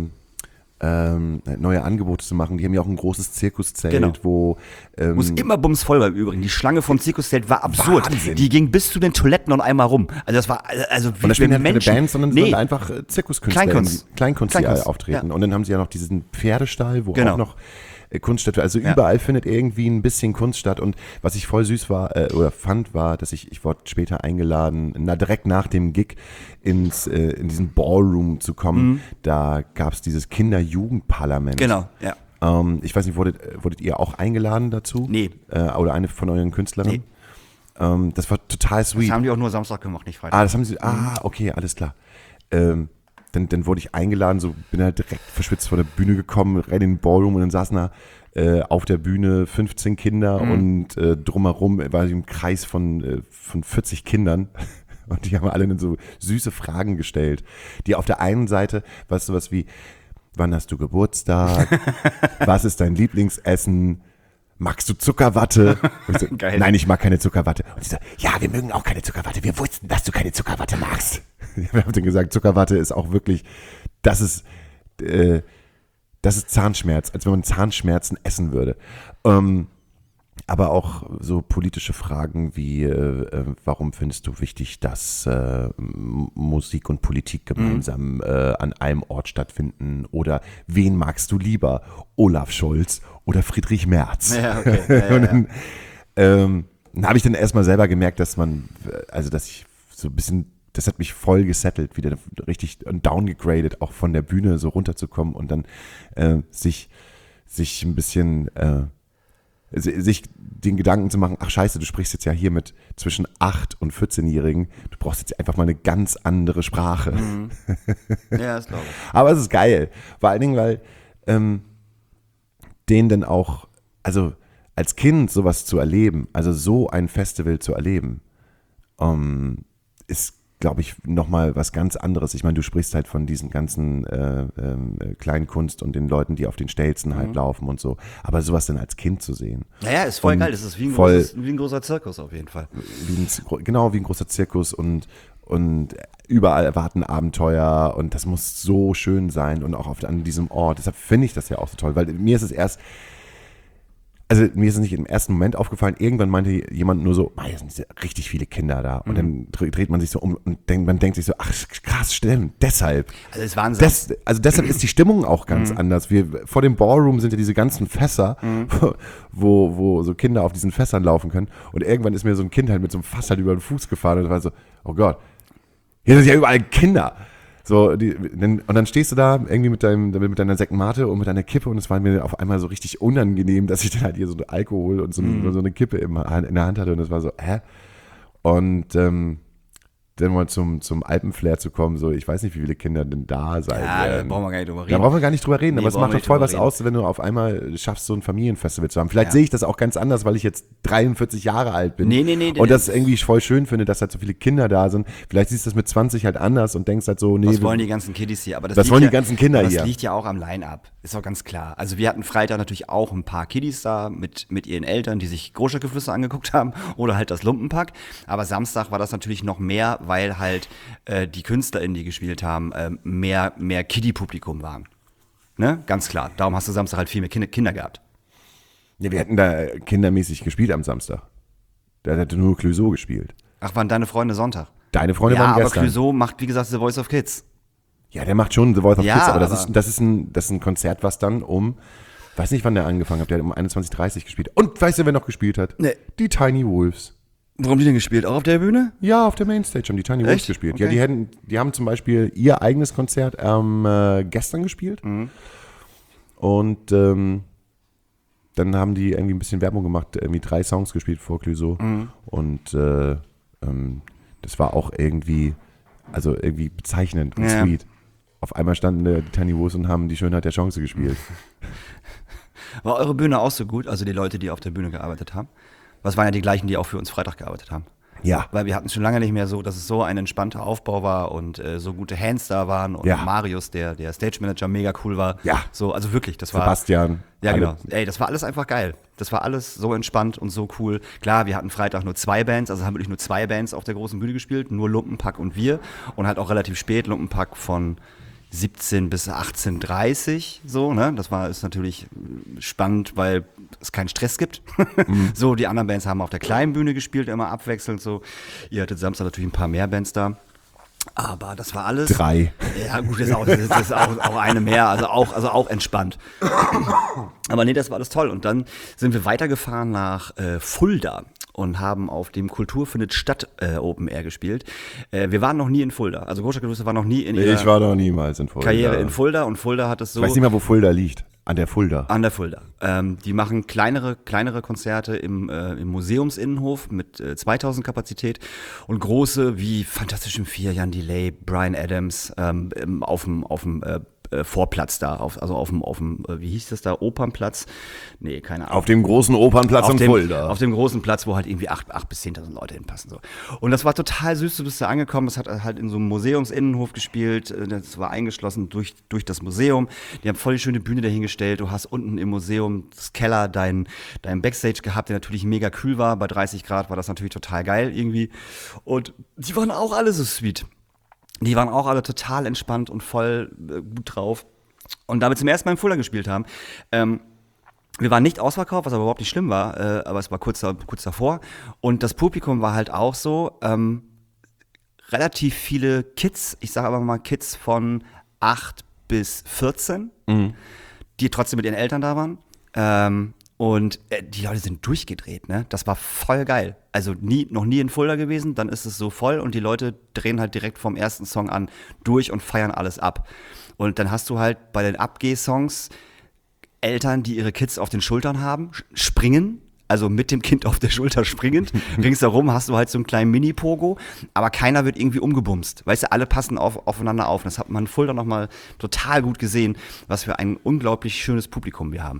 ähm, neue Angebote zu machen. Die haben ja auch ein großes Zirkuszelt, Genau. wo ähm, Muss immer bumsvoll beim Übrigen. Die Schlange vom Zirkuszelt war absurd. Wahnsinn. Die ging bis zu den Toiletten und einmal rum. Also das war, also wie und da spielen wenn halt keine Menschen, Bands, sondern nee, sind einfach äh, Zirkuskünstler, Kleinkunst. die- Kleinkunst, die Kleinkunst, alle auftreten. ja. Und dann haben sie ja noch diesen Pferdestall, wo Genau. auch noch äh, Kunst stattfindet. Also Ja. überall findet irgendwie ein bisschen Kunst statt. Und was ich voll süß war äh, oder fand, war, dass ich, ich wurde später eingeladen, na, direkt nach dem Gig ins, äh, in diesen Ballroom zu kommen. Da gab es dieses Kinder-Jugend-Parlament. Genau, ja. Ähm, ich weiß nicht, wurdet, äh, wurdet ihr auch eingeladen dazu? Nee. Äh, oder eine von euren Künstlerinnen? Ähm, das war total sweet. Das haben die auch nur Samstag gemacht, nicht Freitag. Ah, das haben sie. Ah, okay, alles klar. Ähm, dann, dann wurde ich eingeladen, so bin halt direkt verschwitzt von der Bühne gekommen, rein in den Ballroom und dann saßen da äh, auf der Bühne fünfzehn Kinder und äh, drumherum war ich im Kreis von, äh, von vierzig Kindern. Und die haben alle dann so süße Fragen gestellt, die auf der einen Seite, weißt du, was wie, wann hast du Geburtstag? Was ist dein Lieblingsessen? Magst du Zuckerwatte? Und ich so, Geil. Nein, ich mag keine Zuckerwatte. Und sie so, ja, wir mögen auch keine Zuckerwatte. Wir wussten, dass du keine Zuckerwatte magst. Wir haben dann gesagt, Zuckerwatte ist auch wirklich, das ist, äh, das ist Zahnschmerz, als wenn man Zahnschmerzen essen würde. Ähm, aber auch so politische Fragen wie, äh, äh, warum findest du wichtig, dass äh, M- Musik und Politik gemeinsam äh, an einem Ort stattfinden? Oder wen magst du lieber, Olaf Scholz oder Friedrich Merz? Ja, okay. Ja, ja, Und ja. dann, ähm, dann habe ich dann erstmal selber gemerkt, dass man, äh, also dass ich so ein bisschen, das hat mich voll gesettelt, wieder richtig downgegradet, auch von der Bühne so runterzukommen und dann äh, sich, sich ein bisschen, äh, sich den Gedanken zu machen, ach scheiße, du sprichst jetzt ja hier mit zwischen acht und vierzehnjährigen, du brauchst jetzt einfach mal eine ganz andere Sprache. Ja, das glaube ich. Aber es ist geil, vor allen Dingen, weil ähm, den dann auch, also als Kind sowas zu erleben, also so ein Festival zu erleben, ähm, ist, glaube ich, nochmal was ganz anderes. Ich meine, du sprichst halt von diesen ganzen äh, äh, Kleinkunst und den Leuten, die auf den Stelzen halt laufen und so. Aber sowas dann als Kind zu sehen. Naja, ist voll Und geil. Das ist wie ein, voll- großes, wie ein großer Zirkus auf jeden Fall. Wie ein, Z- genau, wie ein großer Zirkus und, und überall erwarten Abenteuer und das muss so schön sein und auch auf, an diesem Ort. Deshalb finde ich das ja auch so toll, weil mir ist es erst, also mir ist es nicht im ersten Moment aufgefallen, irgendwann meinte jemand nur so, "Ah, hier sind richtig viele Kinder da." Und dann dre- dreht man sich so um und denkt, man denkt sich so, ach krass, stimmt, deshalb. Also es waren Das, also deshalb ist die Stimmung auch ganz anders. Wir, vor dem Ballroom sind ja diese ganzen Fässer, wo, wo so Kinder auf diesen Fässern laufen können. Und irgendwann ist mir so ein Kind halt mit so einem Fass halt über den Fuß gefahren und ich war so, oh Gott, hier sind ja überall Kinder. So, die, dann, und dann stehst du da irgendwie mit, deinem, mit deiner Sektenmate und mit deiner Kippe und es war mir auf einmal so richtig unangenehm, dass ich dann halt hier so Alkohol und so, mm. so eine Kippe im, in der Hand hatte und es war so, hä? Und ähm, dann mal zum, zum Alpenflair zu kommen, so, ich weiß nicht, wie viele Kinder denn da sein Ja, da werden. brauchen wir gar nicht drüber reden. Da brauchen wir gar nicht drüber reden, Nee, aber es brauchen macht wir doch nicht voll drüber was reden. aus, wenn du auf einmal schaffst, so ein Familienfestival zu haben. Vielleicht Ja. sehe ich das auch ganz anders, weil ich jetzt dreiundvierzig Jahre alt bin. Nee, nee, nee, Und das das- irgendwie voll schön finde, dass halt so viele Kinder da sind. Vielleicht siehst du das mit zwanzig halt anders und denkst halt so, nee. Was wir- wollen die ganzen Kiddies hier? Aber das Was liegt wollen ja, die ganzen Kinder aber das hier? liegt ja auch am Line-Up. Ist doch ganz klar. Also wir hatten Freitag natürlich auch ein paar Kiddies da mit, mit ihren Eltern, die sich Großstadtgeflüster angeguckt haben oder halt das Lumpenpack. Aber Samstag war das natürlich noch mehr, weil halt äh, die KünstlerInnen, die gespielt haben, äh, mehr, mehr Kiddie-Publikum waren. Ne? Ganz klar. Darum hast du Samstag halt viel mehr Kinder, Kinder gehabt. Ja, wir hätten da kindermäßig gespielt am Samstag. Da hat nur Clouseau gespielt. Ach, waren deine Freunde Sonntag? Deine Freunde Ja, waren aber gestern. Clouseau macht, wie gesagt, The Voice of Kids. Ja, der macht schon The Voice of Ja, Kids, aber das, aber- ist, das, ist ein, das ist ein Konzert, was dann um, weiß nicht, wann der angefangen hat, der hat um einundzwanzig Uhr dreißig gespielt. Und weißt du, wer noch gespielt hat? Nee. Die Tiny Wolves. Warum haben die denn gespielt? Auch auf der Bühne? Ja, auf der Mainstage haben die Tiny Wolves Echt? gespielt. Okay. Ja, die, hätten, die haben zum Beispiel ihr eigenes Konzert ähm, äh, gestern gespielt. Mhm. Und ähm, dann haben die irgendwie ein bisschen Werbung gemacht, irgendwie drei Songs gespielt vor Clouseau. Mhm. Und äh, ähm, das war auch irgendwie, also irgendwie bezeichnend und Ja. sweet. Auf einmal standen da die Tiny Wolves und haben die Schönheit der Chance gespielt. War eure Bühne auch so gut? Also die Leute, die auf der Bühne gearbeitet haben? Was waren ja die gleichen, die auch für uns Freitag gearbeitet haben. Ja. Weil wir hatten es schon lange nicht mehr so, dass es so ein entspannter Aufbau war und äh, so gute Hands da waren und Ja. Marius, der, der Stage Manager, mega cool war. Ja. So, also wirklich, das war. Sebastian. Ja, alle. genau. Ey, das war alles einfach geil. Das war alles so entspannt und so cool. Klar, wir hatten Freitag nur zwei Bands, also haben wirklich nur zwei Bands auf der großen Bühne gespielt, nur Lumpenpack und wir. Und halt auch relativ spät, Lumpenpack von siebzehn bis achtzehn Uhr dreißig, so, ne? Das war, ist natürlich äh, spannend, weil es keinen Stress gibt. So, die anderen Bands haben auf der kleinen Bühne gespielt, immer abwechselnd, so. Ihr hattet Samstag natürlich ein paar mehr Bands da. Aber das war alles. Drei. Ja, gut, das ist auch, das ist auch, auch eine mehr, also auch, also auch entspannt. Aber nee, das war alles toll. Und dann sind wir weitergefahren nach äh, Fulda und haben auf dem Kultur findet statt äh, Open Air gespielt. Äh, wir waren noch nie in Fulda. Also Großstadtgeflüster war noch nie in ihrer Ich war noch niemals in Fulda. Karriere in Fulda und Fulda hat es so. Ich weiß nicht mal, wo Fulda liegt. An der Fulda. An der Fulda. Ähm, die machen kleinere, kleinere Konzerte im, äh, im Museumsinnenhof mit äh, zweitausend Kapazität und große wie Fantastisch im Vier, Jan Delay, Bryan Adams ähm, im- auf dem auf dem äh, äh, Vorplatz da, auf, also auf dem, auf dem äh, wie hieß das da, Opernplatz? Nee, keine Ahnung. Auf dem großen Opernplatz auf in dem, Fulda. Auf dem großen Platz, wo halt irgendwie acht bis zehntausend Leute hinpassen. So. Und das war total süß, du bist da angekommen, es hat halt in so einem Museumsinnenhof gespielt, äh, das war eingeschlossen durch, durch das Museum, die haben voll die schöne Bühne dahingestellt, du hast unten im Museum das Keller dein, dein Backstage gehabt, der natürlich mega kühl war, bei dreißig Grad war das natürlich total geil irgendwie und die waren auch alle so sweet. Die waren auch alle total entspannt und voll äh, gut drauf. Und da wir zum ersten Mal in Fulda gespielt haben, ähm, wir waren nicht ausverkauft, was aber überhaupt nicht schlimm war, äh, aber es war kurz, da, kurz davor. Und das Publikum war halt auch so, ähm, relativ viele Kids, ich sage aber mal Kids von acht bis vierzehn, die trotzdem mit ihren Eltern da waren. Ähm, und äh, die Leute sind durchgedreht, ne? Das war voll geil. Also nie, noch nie in Fulda gewesen, dann ist es so voll und die Leute drehen halt direkt vom ersten Song an durch und feiern alles ab. Und dann hast du halt bei den Abgeh-Songs Eltern, die ihre Kids auf den Schultern haben, sch- springen, also mit dem Kind auf der Schulter springend. Ringsherum hast du halt so einen kleinen Mini-Pogo, aber keiner wird irgendwie umgebumst. Weißt du, alle passen auf, aufeinander auf. Und das hat man in Fulda nochmal total gut gesehen, was für ein unglaublich schönes Publikum wir haben.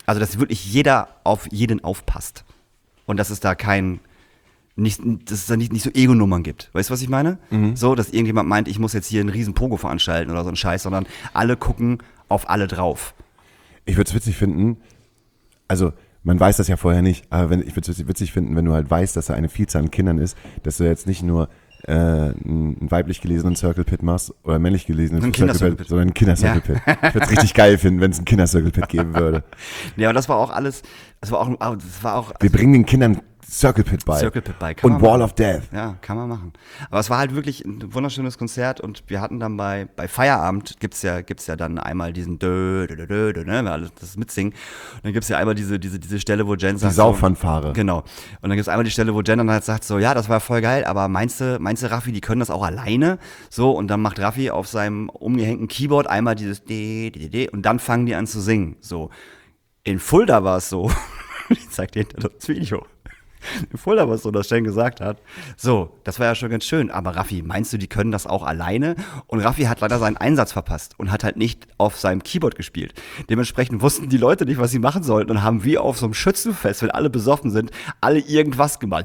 Also, dass wirklich jeder auf jeden aufpasst. Und dass es da kein, nicht, dass es da nicht, nicht so Ego-Nummern gibt. Weißt du, was ich meine? Mhm. So, dass irgendjemand meint, ich muss jetzt hier einen riesen Pogo veranstalten oder so einen Scheiß, sondern alle gucken auf alle drauf. Ich würde es witzig finden, also man weiß das ja vorher nicht, aber wenn, ich würde es witzig finden, wenn du halt weißt, dass da eine Vielzahl an Kindern ist, dass du jetzt nicht nur äh, einen weiblich gelesenen Circle Pit machst oder männlich gelesenen Ein Circle Kinder-Circle Pit, sondern einen Kinder-Circle Pit. Ich würde es richtig geil finden, wenn es einen Kinder-Circle Pit geben würde. Ja, aber das war auch alles, das war auch, das war auch. Wir bringen den Kindern Circle Pit bei. Circle Pit bei. Kann Und man Wall machen. of Death. Ja, kann man machen. Aber es war halt wirklich ein wunderschönes Konzert und wir hatten dann bei, bei Feierabend gibt's ja, gibt's ja dann einmal diesen Dö, Dö, Dö, Dö, Dö, ne, alles das mitsingen. Und dann gibt's ja einmal diese, diese, diese Stelle, wo Jen sagt. Die Saufanfare. So, genau. Und dann gibt's einmal die Stelle, wo Jen dann halt sagt so, ja, das war voll geil, aber meinst du, meinst du, Raffi, die können das auch alleine? So, und dann macht Raffi auf seinem umgehängten Keyboard einmal dieses D, D, D, D und dann fangen die an zu singen. So. In Fulda war es so. Ich zeig dir hinter das Video. In Fulda war es so, dass Jen gesagt hat, so, das war ja schon ganz schön, aber Raffi, meinst du, die können das auch alleine? Und Raffi hat leider seinen Einsatz verpasst und hat halt nicht auf seinem Keyboard gespielt. Dementsprechend wussten die Leute nicht, was sie machen sollten und haben wie auf so einem Schützenfest, wenn alle besoffen sind, alle irgendwas gemacht.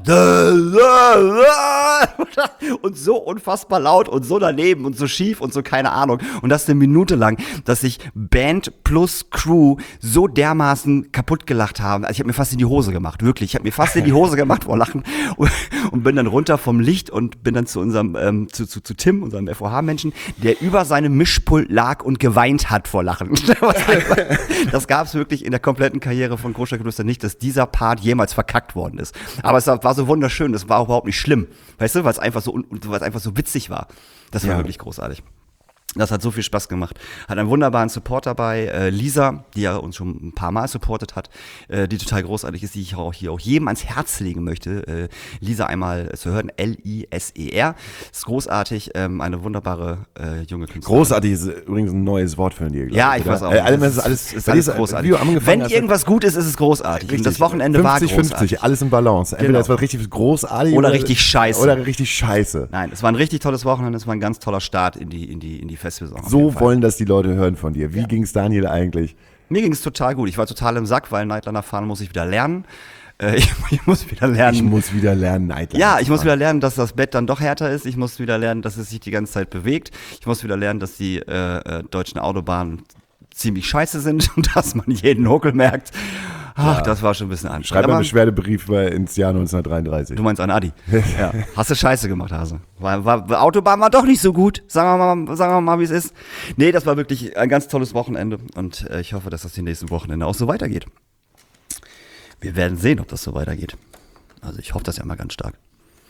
Und so unfassbar laut und so daneben und so schief und so keine Ahnung. Und das eine Minute lang, dass sich Band plus Crew so dermaßen kaputt gelacht haben. Also ich habe mir fast in die Hose gemacht, wirklich. Ich habe mir fast in die Hose gemacht vor Lachen und, und bin dann runter vom Licht und bin dann zu unserem, ähm, zu, zu, zu Tim, unserem F O H-Menschen, der über seinem Mischpult lag und geweint hat vor Lachen. Das gab es wirklich in der kompletten Karriere von Großstadtgeflüster nicht, dass dieser Part jemals verkackt worden ist. Aber es war, war so wunderschön, das war überhaupt nicht schlimm. Weißt du, weil es einfach so, weil es einfach so witzig war. Das war Ja. wirklich großartig. Das hat so viel Spaß gemacht. Hat einen wunderbaren Support dabei. Äh, Lisa, die ja uns schon ein paar Mal supportet hat, äh, die total großartig ist, die ich auch hier auch jedem ans Herz legen möchte. Äh, Lisa einmal zu hören, L I S E R. Ist großartig, ähm, eine wunderbare äh, junge Künstlerin. Großartig ist übrigens ein neues Wort für dir. Ja, ich oder? weiß auch. Äh, alles, Das ist alles, ist bei alles dir großartig. wie du angefangen Wenn hast, irgendwas gut ist, ist es großartig. Und das Wochenende war fünfzig großartig. fünfzig, alles im Balance. Entweder Genau. es war richtig großartig Oder richtig scheiße. Oder richtig scheiße. Nein, es war ein richtig tolles Wochenende, es war ein ganz toller Start in die, in die, in die Festivalsaison. auf So jeden Fall. wollen das die Leute hören von dir. Wie ging's Daniel eigentlich? Mir ging es total gut. Ich war total im Sack, weil Nightliner fahren muss ich wieder lernen. Äh, ich, ich muss wieder lernen. Ich muss wieder lernen, Nightliner Ja, zu ich muss fahren. wieder lernen, dass das Bett dann doch härter ist. Ich muss wieder lernen, dass es sich die ganze Zeit bewegt. Ich muss wieder lernen, dass die äh, äh, deutschen Autobahnen ziemlich scheiße sind und dass man jeden Huckel merkt. Ach, Ja. das war schon ein bisschen anstrengend. Schreib mal Aber einen Beschwerdebrief bei- ins Jahr neunzehnhundertdreiunddreißig. du meinst an Adi. Ja. Hast du Scheiße gemacht, Hase. War, war, Autobahn war doch nicht so gut. Sagen wir mal, sagen wir mal, wie es ist. Nee, das war wirklich ein ganz tolles Wochenende und äh, ich hoffe, dass das die nächsten Wochenende auch so weitergeht. Wir werden sehen, ob das so weitergeht. Also ich hoffe das ja mal ganz stark.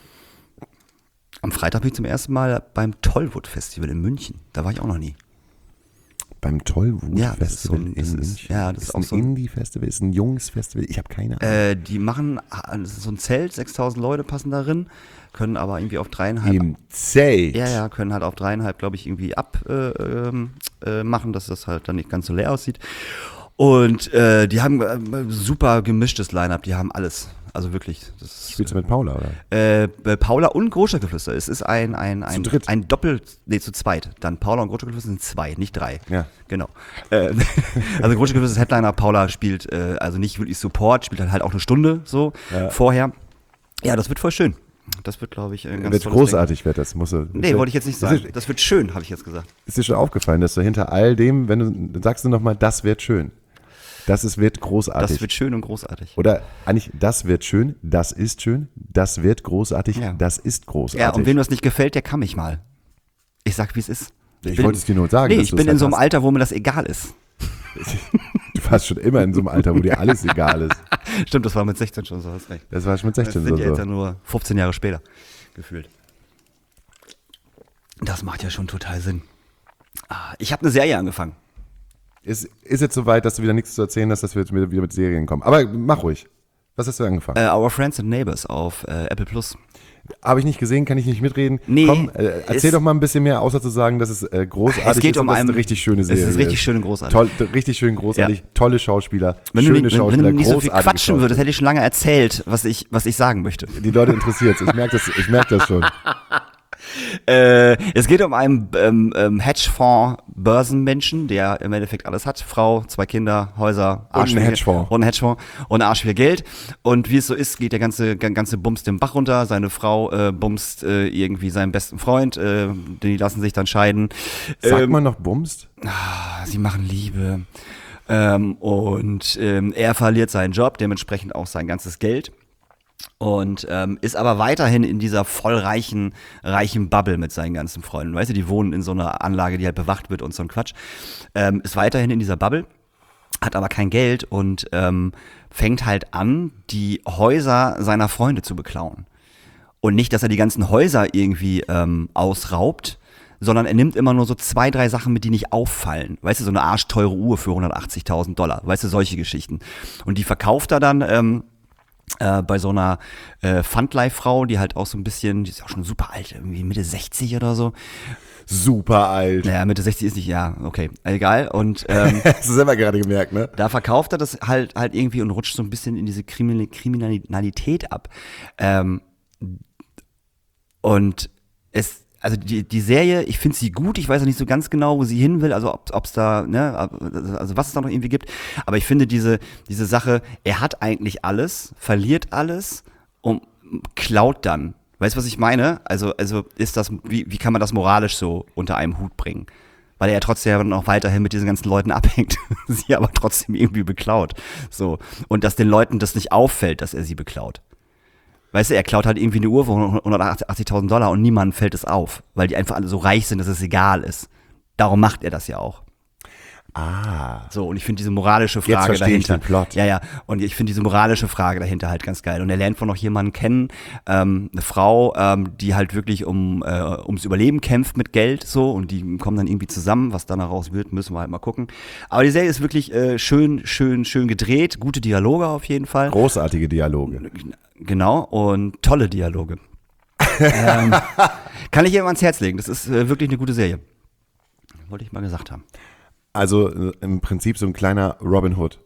Am Freitag bin ich zum ersten Mal beim Tollwood Festival in München. Da war ich auch noch nie. Beim Tollwut Ja, das ist so Festival ein- das in ist- München. ja, das ist auch ein so ein- Indie-Festival, ist ein junges Festival. Ich habe keine Ahnung. Äh, die machen, das ist so ein Zelt, sechstausend Leute passen darin, können aber irgendwie auf dreieinhalb Im Zelt. Ja, ja, können halt auf dreieinhalb, glaube ich, irgendwie ab äh, ähm, äh, machen, dass das halt dann nicht ganz so leer aussieht. Und äh, die haben äh, super gemischtes Line-Up, die haben alles. Also wirklich. Das ist, Spielst du mit Paula, oder? äh, Paula und Großstadtgeflüster. Es ist ein, ein, ein, Zu dritt? ein Doppel, nee, zu zweit. Dann Paula und Großstadtgeflüster sind zwei, nicht drei. Ja. Genau. Äh, also Großstadtgeflüster ist Headliner, Paula spielt äh, also nicht wirklich Support, spielt halt, halt auch eine Stunde so Ja. vorher. Ja, das wird voll schön. Das wird, glaube ich, ein ganz Wird tolles großartig, wird das. Muss, Nee, wollte ich jetzt nicht Ist sagen. dir- Das wird schön, habe ich jetzt gesagt. Ist dir schon aufgefallen, dass du hinter all dem, wenn du, dann sagst du nochmal, das wird schön. Das ist, wird großartig. Das wird schön und großartig. Oder eigentlich, das wird schön, das ist schön, das wird großartig, Ja. das ist großartig. Ja, und wem das nicht gefällt, der kann mich mal. Ich sag, wie es ist. Ich bin- wollte es dir nur sagen, Nee, dass ich du bin es in so einem halt Alter, wo mir das egal ist. Du warst schon immer in so einem Alter, wo dir alles egal ist. Stimmt, das war mit sechzehn schon so, hast recht. Das war schon mit Das sechzehn sind ja so. jetzt ja nur fünfzehn Jahre später gefühlt. Das macht ja schon total Sinn. Ah, ich habe eine Serie angefangen. Ist, ist jetzt soweit, dass du wieder nichts zu erzählen hast, dass wir jetzt wieder wieder mit Serien kommen. Aber mach ruhig. Was hast du angefangen? Äh, Our Friends and Neighbors auf äh, Apple Plus. Habe ich nicht gesehen, kann ich nicht mitreden. Nee, Komm, äh, erzähl es- doch mal ein bisschen mehr, außer zu sagen, dass es äh, großartig Es geht ist um und dass es einen- eine richtig schöne es ist Serie richtig schön und großartig. Toll, richtig schön großartig, Ja. tolle Schauspieler, Wenn du, schöne nicht, wenn, Schauspieler, wenn du nicht so viel großartige quatschen würdest, Schauspieler. hätte ich schon lange erzählt, was ich, was ich sagen möchte. Die Leute interessiert es. Ich merke das, ich merk das schon. äh, es geht um einen ähm, ähm, Hedgefonds-Börsenmenschen, der im Endeffekt alles hat. Frau, zwei Kinder, Häuser, Arsch einen Hedgefonds. und einen Hedgefonds und Arsch viel Geld. Und wie es so ist, geht der ganze, ganze Bums den Bach runter. Seine Frau äh, bumst äh, irgendwie seinen besten Freund. Äh, die lassen sich dann scheiden. Sagt Ähm, man noch bumst? Sie machen Liebe. Ähm, und ähm, er verliert seinen Job, dementsprechend auch sein ganzes Geld. Und ähm, ist aber weiterhin in dieser voll reichen, reichen Bubble mit seinen ganzen Freunden. Weißt du, die wohnen in so einer Anlage, die halt bewacht wird und so ein Quatsch. Ähm, ist weiterhin in dieser Bubble, hat aber kein Geld und ähm, fängt halt an, die Häuser seiner Freunde zu beklauen. Und nicht, dass er die ganzen Häuser irgendwie ähm, ausraubt, sondern er nimmt immer nur so zwei, drei Sachen mit, die nicht auffallen. Weißt du, so eine arschteure Uhr für hundertachtzigtausend Dollar. Weißt du, solche Geschichten. Und die verkauft er dann ähm, äh, bei so einer äh, Pfandleihfrau, die halt auch so ein bisschen, die ist auch schon super alt, irgendwie Mitte sechzig oder so. Super alt. Naja, Mitte sechzig ist nicht, ja, okay, egal. Und ähm, Hast du selber gerade gemerkt, ne? da verkauft er das halt halt irgendwie und rutscht so ein bisschen in diese Kriminal- Kriminalität ab. Ähm, und es Also die, die Serie, ich finde sie gut, ich weiß auch nicht so ganz genau, wo sie hin will, also ob es da, ne, also was es da noch irgendwie gibt, aber ich finde diese, diese Sache, er hat eigentlich alles, verliert alles und klaut dann. Weißt du, was ich meine? Also, also ist das, wie, wie kann man das moralisch so unter einem Hut bringen? Weil er ja trotzdem noch weiterhin mit diesen ganzen Leuten abhängt, sie aber trotzdem irgendwie beklaut. So. Und dass den Leuten das nicht auffällt, dass er sie beklaut. Weißt du, er klaut halt irgendwie eine Uhr für hundertachtzigtausend Dollar und niemandem fällt es auf, weil die einfach alle so reich sind, dass es egal ist. Darum macht er das ja auch. Ah. So, und ich finde diese moralische Frage Jetzt verstehe ich dahinter. den Plot. Ja, ja. Und ich finde diese moralische Frage dahinter halt ganz geil. Und er lernt wohl noch jemanden kennen, ähm, eine Frau, ähm, die halt wirklich um äh, ums Überleben kämpft mit Geld, so, und die kommen dann irgendwie zusammen. Was dann daraus wird, müssen wir halt mal gucken. Aber die Serie ist wirklich äh, schön, schön, schön gedreht, gute Dialoge auf jeden Fall. Großartige Dialoge. Genau, und tolle Dialoge. ähm, kann ich jedem ans Herz legen. Das ist äh, wirklich eine gute Serie. Wollte ich mal gesagt haben. Also äh, im Prinzip so ein kleiner Robin Hood.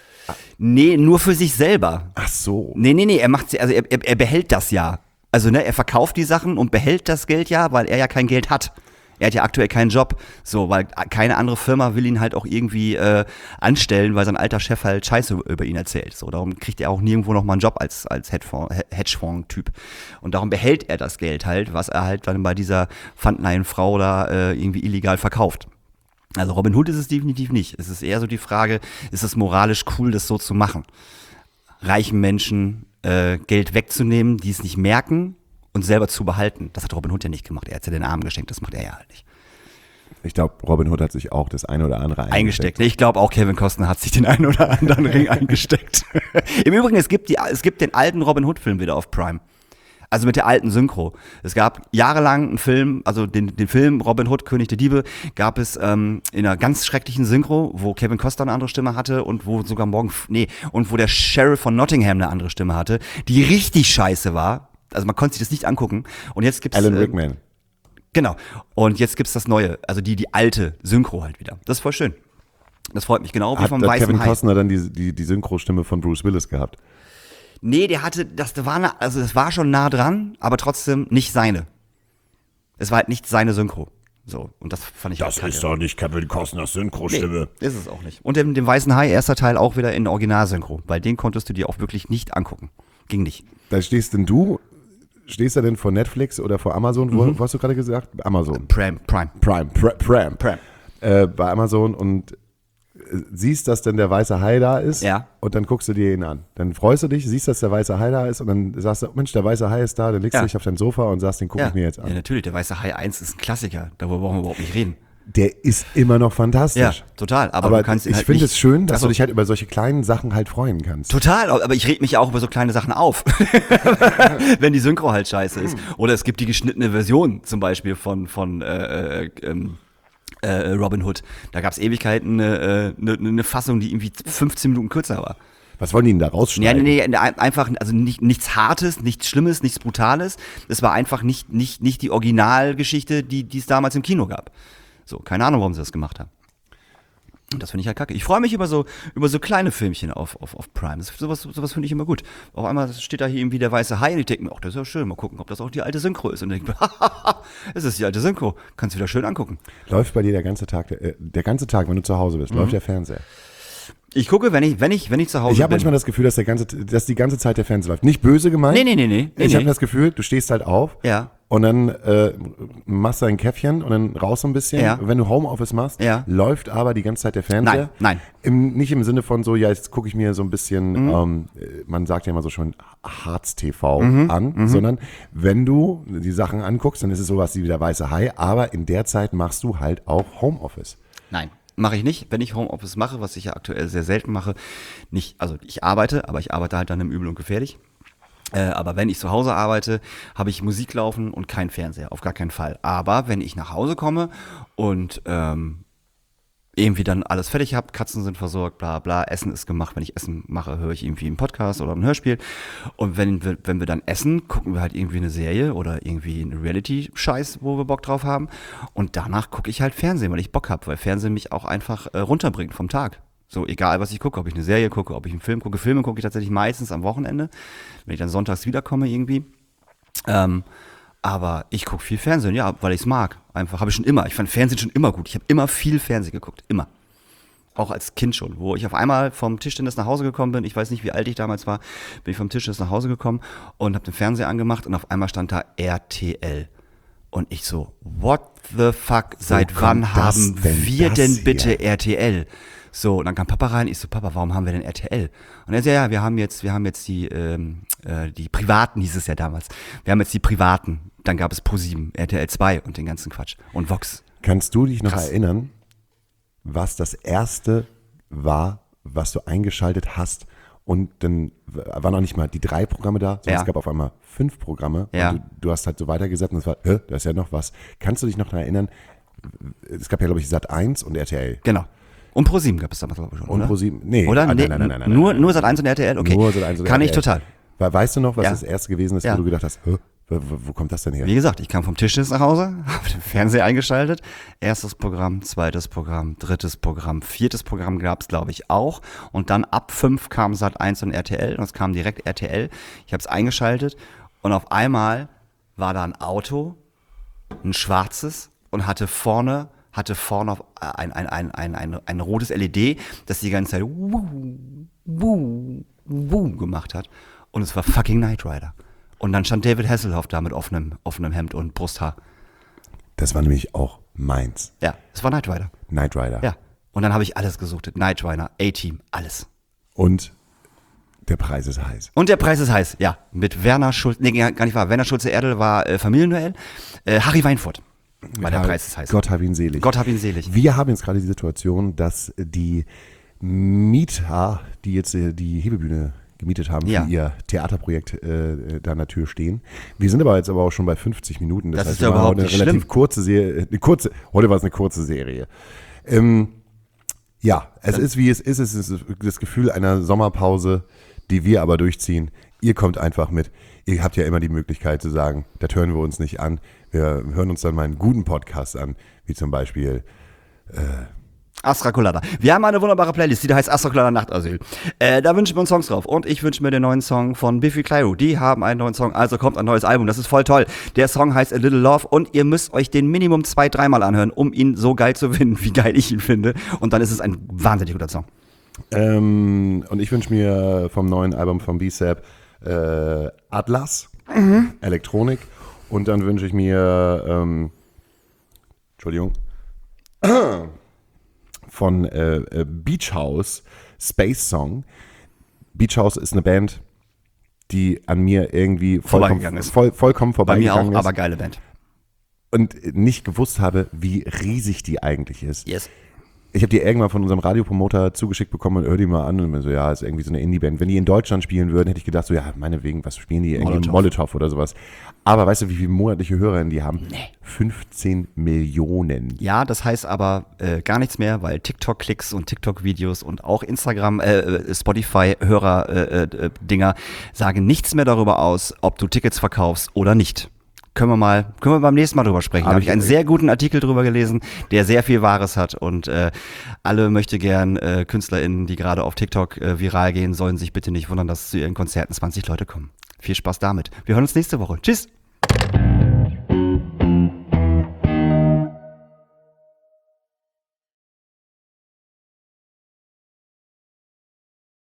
Nee, nur für sich selber. Ach so. Nee, nee, nee, er macht sie, also er, er, er behält das ja. Also, ne, er verkauft die Sachen und behält das Geld ja, weil er ja kein Geld hat. Er hat ja aktuell keinen Job, so, weil keine andere Firma will ihn halt auch irgendwie äh, anstellen, weil sein alter Chef halt Scheiße über ihn erzählt. So, darum kriegt er auch nirgendwo noch mal einen Job als, als Hedgefonds-Typ. Und darum behält er das Geld halt, was er halt dann bei dieser Pfandleihenfrau da äh, irgendwie illegal verkauft. Also Robin Hood ist es definitiv nicht. Es ist eher so die Frage, ist es moralisch cool, das so zu machen? Reichen Menschen äh, Geld wegzunehmen, die es nicht merken, und selber zu behalten. Das hat Robin Hood ja nicht gemacht. Er hat ja den Armen geschenkt, das macht er ja halt nicht. Ich glaube, Robin Hood hat sich auch das eine oder andere Eingesteckt. eingesteckt. Ich glaube auch, Kevin Costner hat sich den einen oder anderen Ring eingesteckt. Im Übrigen, es gibt, die, es gibt den alten Robin Hood-Film wieder auf Prime. Also mit der alten Synchro. Es gab jahrelang einen Film, also den, den Film Robin Hood, König der Diebe, gab es ähm, in einer ganz schrecklichen Synchro, wo Kevin Costner eine andere Stimme hatte und wo sogar morgen, nee, und wo der Sheriff von Nottingham eine andere Stimme hatte, die richtig scheiße war. Also man konnte sich das nicht angucken. Und jetzt gibt's Alan äh, Rickman. Genau. Und jetzt gibt's das Neue, also die, die alte Synchro halt wieder. Das ist voll schön. Das freut mich, genau wie Hat vom da Weißen Kevin Hai. Costner dann die, die, die Synchrostimme von Bruce Willis gehabt? Nee, der hatte, das war, na- also das war schon nah dran, aber trotzdem nicht seine. Es war halt nicht seine Synchro. So, und das fand ich Das halt ist kacke. doch nicht Kevin Costners Synchrostimme. Nee, ist es auch nicht. Und dem, dem Weißen Hai, erster Teil, auch wieder in Originalsynchro, weil den konntest du dir auch wirklich nicht angucken. Ging nicht. Da stehst denn du, stehst du denn vor Netflix oder vor Amazon? Wo, Mhm. wo hast du gerade gesagt? Amazon. Prime, Prime. Prime, Pr- Prime. Prime. Äh, bei Amazon und äh, siehst, dass denn der weiße Hai da ist. Ja. Und dann guckst du dir ihn an. Dann freust du dich, siehst, dass der weiße Hai da ist und dann sagst du, Mensch, der weiße Hai ist da, dann legst Ja. du dich auf dein Sofa und sagst, den gucke Ja. ich mir jetzt an. ja, natürlich, der Weiße Hai eins ist ein Klassiker. Darüber brauchen wir überhaupt nicht reden. Der ist immer noch fantastisch. Ja, total. Aber, Aber du kannst ihn ich halt finde nicht, es schön, dass Achso. du dich halt über solche kleinen Sachen halt freuen kannst. Total, aber ich reg mich ja auch über so kleine Sachen auf, wenn die Synchro halt scheiße ist. Oder es gibt die geschnittene Version zum Beispiel von, von äh, äh, ähm, äh, Robin Hood. Da gab es Ewigkeiten eine, äh, eine, eine Fassung, die irgendwie fünfzehn Minuten kürzer war. Was wollen die denn da Ja, rausschneiden? nee, nee, ein- einfach, also nicht, nichts Hartes, nichts Schlimmes, nichts Brutales. Es war einfach nicht, nicht, nicht die Originalgeschichte, die die es damals im Kino gab. So, keine Ahnung, warum sie das gemacht haben. Und das finde ich halt kacke. Ich freue mich über so, über so kleine Filmchen auf, auf, auf Prime. Das, sowas sowas finde ich immer gut. Auf einmal steht da hier irgendwie der weiße Hai und ich denke mir, ach, das ist ja schön. Mal gucken, ob das auch die alte Synchro ist. Und ich denke mir, hahaha, es ist die alte Synchro. Kannst du wieder schön angucken. Läuft bei dir der ganze Tag, äh, der ganze Tag, wenn du zu Hause bist, Mhm. läuft der Fernseher? Ich gucke, wenn ich, wenn ich, wenn ich zu Hause Ich habe bin. manchmal das Gefühl, dass, der ganze, dass die ganze Zeit der Fernseher läuft. Nicht böse gemeint. Nee, nee, nee, nee. nee Ich habe nee. das Gefühl, du stehst halt auf Ja. und dann äh, machst du ein Käffchen und dann raus so ein bisschen. Ja. Wenn du Homeoffice machst, Ja. läuft aber die ganze Zeit der Fernseher. Nein, nein. Im, nicht im Sinne von so, ja, jetzt gucke ich mir so ein bisschen, Mhm. ähm, man sagt ja immer so schon Harz-T V Mhm. an, sondern wenn du die Sachen anguckst, dann ist es sowas wie der weiße Hai, aber in der Zeit machst du halt auch Homeoffice. Nein, mache ich nicht. Wenn ich Homeoffice mache, was ich ja aktuell sehr selten mache, nicht, also ich arbeite, aber ich arbeite halt dann im Übel und Gefährlich. Äh, aber wenn ich zu Hause arbeite, habe ich Musik laufen und kein Fernseher, auf gar keinen Fall. Aber wenn ich nach Hause komme und ähm, irgendwie dann alles fertig habe, Katzen sind versorgt, bla bla, Essen ist gemacht. Wenn ich Essen mache, höre ich irgendwie einen Podcast oder ein Hörspiel. Und wenn wir, wenn wir dann essen, gucken wir halt irgendwie eine Serie oder irgendwie einen Reality-Scheiß, wo wir Bock drauf haben. Und danach gucke ich halt Fernsehen, weil ich Bock habe, weil Fernsehen mich auch einfach äh, runterbringt vom Tag. So, egal was ich gucke, ob ich eine Serie gucke, ob ich einen Film gucke. Filme gucke ich tatsächlich meistens am Wochenende, wenn ich dann sonntags wiederkomme irgendwie. Ähm, aber ich gucke viel Fernsehen, ja, weil ich es mag. Einfach, habe ich schon immer. Ich fand Fernsehen schon immer gut. Ich habe immer viel Fernsehen geguckt, immer. Auch als Kind schon, wo ich auf einmal vom Tischtennis nach Hause gekommen bin. Ich weiß nicht, wie alt ich damals war. Bin ich vom Tischtennis nach Hause gekommen und habe den Fernseher angemacht und auf einmal stand da R T L. Und ich so, what the fuck, seit kommt wann das haben denn wir das denn bitte her? R T L? So, und dann kam Papa rein, ich so, Papa, warum haben wir denn R T L? Und er so, ja, wir haben jetzt, wir haben jetzt die, ähm, äh, die Privaten, hieß es ja damals. Wir haben jetzt die Privaten. Dann gab es ProSieben, R T L zwei und den ganzen Quatsch. Und Vox. Kannst du dich noch Krass. erinnern, was das erste war, was du eingeschaltet hast? Und dann waren noch nicht mal die drei Programme da, sondern Ja. es gab auf einmal fünf Programme. Ja. Und du, du hast halt so weitergesetzt und es war, hä, da ist ja noch was. Kannst du dich noch daran erinnern? Es gab ja, glaube ich, Sat eins und R T L. Genau. Und ProSieben gab es damals, glaube ich, schon, Und oder? ProSieben, nee. Oder? Ah, Nee, nein, nein, nein, nein, nur, nein, nur Sat eins und R T L? Okay. Nur Sat eins und Kann R ich T L. total. We- Weißt du noch, was Ja. das erste gewesen ist, Ja. wo du gedacht hast, hä, wo, wo, wo kommt das denn her? Wie gesagt, ich kam vom Tischtennis nach Hause, habe den Fernseher eingeschaltet. Erstes Programm, zweites Programm, drittes Programm, viertes Programm gab es, glaube ich, auch. Und dann ab fünf kam Sat eins und R T L und es kam direkt R T L. Ich habe es eingeschaltet und auf einmal war da ein Auto, ein schwarzes und hatte vorne hatte vorne auf ein, ein, ein, ein, ein, ein rotes L E D, das die ganze Zeit wuh, wuh, wuh gemacht hat. Und es war fucking Knight Rider. Und dann stand David Hasselhoff da mit offenem, offenem Hemd und Brusthaar. Das war nämlich auch meins. Ja, es war Knight Rider. Knight Rider. Ja. Und dann habe ich alles gesucht. Knight Rider, A-Team, alles. Und der Preis ist heiß. Und der Preis ist heiß, ja. Mit Werner Schulze, nee, gar nicht wahr. Werner Schulze-Erdel war äh, Familienduell. Äh, Harry Weinfurt war der Preis ist heiß. Gott hab ihn selig. Gott hab ihn selig. Wir haben jetzt gerade die Situation, dass die Mieter, die jetzt äh, die Hebebühne gemietet haben, Ja. für ihr Theaterprojekt äh, da an der Tür stehen. Wir sind aber jetzt aber auch schon bei fünfzig Minuten. Das, Das heißt, ist ja wir machen überhaupt heute eine nicht relativ schlimm. kurze Serie. Eine kurze, heute war es eine kurze Serie. Ähm, ja, es ist wie es ist. Es ist das Gefühl einer Sommerpause, die wir aber durchziehen. Ihr kommt einfach mit. Ihr habt ja immer die Möglichkeit zu sagen, das hören wir uns nicht an. Wir hören uns dann mal einen guten Podcast an, wie zum Beispiel Astra Colada. Wir haben eine wunderbare Playlist, die da heißt Astra Colada Nachtasyl. Äh, da wünschen wir uns Songs drauf. Und ich wünsche mir den neuen Song von Biffy Clyro. Die haben einen neuen Song, also kommt ein neues Album. Das ist voll toll. Der Song heißt A Little Love und ihr müsst euch den Minimum zwei, dreimal anhören, um ihn so geil zu finden, wie geil ich ihn finde. Und dann ist es ein wahnsinnig guter Song. Ähm, und ich wünsche mir vom neuen Album von B-Sap äh, Atlas, Elektronik. Und dann wünsche ich mir, ähm, Entschuldigung, von äh, äh, Beach House, Space Song. Beach House ist eine Band, die an mir irgendwie vollkommen Vorbeigegangen ist. voll, vollkommen Bei mir vorbeigegangen auch, ist. aber geile Band. Und nicht gewusst habe, wie riesig die eigentlich ist. Yes. Ich habe die irgendwann von unserem Radiopromoter zugeschickt bekommen und hör die mal an und mir so, ja, ist irgendwie so eine Indie-Band. Wenn die in Deutschland spielen würden, hätte ich gedacht, so, ja, meinetwegen, was spielen die? Irgendwie Molotow. Molotow oder sowas. Aber weißt du, wie viele monatliche Hörerinnen die haben? Nee. fünfzehn Millionen. Ja, das heißt aber äh, gar nichts mehr, weil TikTok-Klicks und TikTok-Videos und auch Instagram, äh, Spotify-Hörer-Dinger äh, äh, sagen nichts mehr darüber aus, ob du Tickets verkaufst oder nicht. können wir mal, können wir beim nächsten Mal drüber sprechen. Da Hab habe ich ich einen auch. sehr guten Artikel drüber gelesen, der sehr viel Wahres hat und äh, alle möchte gern äh, KünstlerInnen, die gerade auf TikTok äh, viral gehen, sollen sich bitte nicht wundern, dass zu ihren Konzerten zwanzig Leute kommen. Viel Spaß damit. Wir hören uns nächste Woche. Tschüss!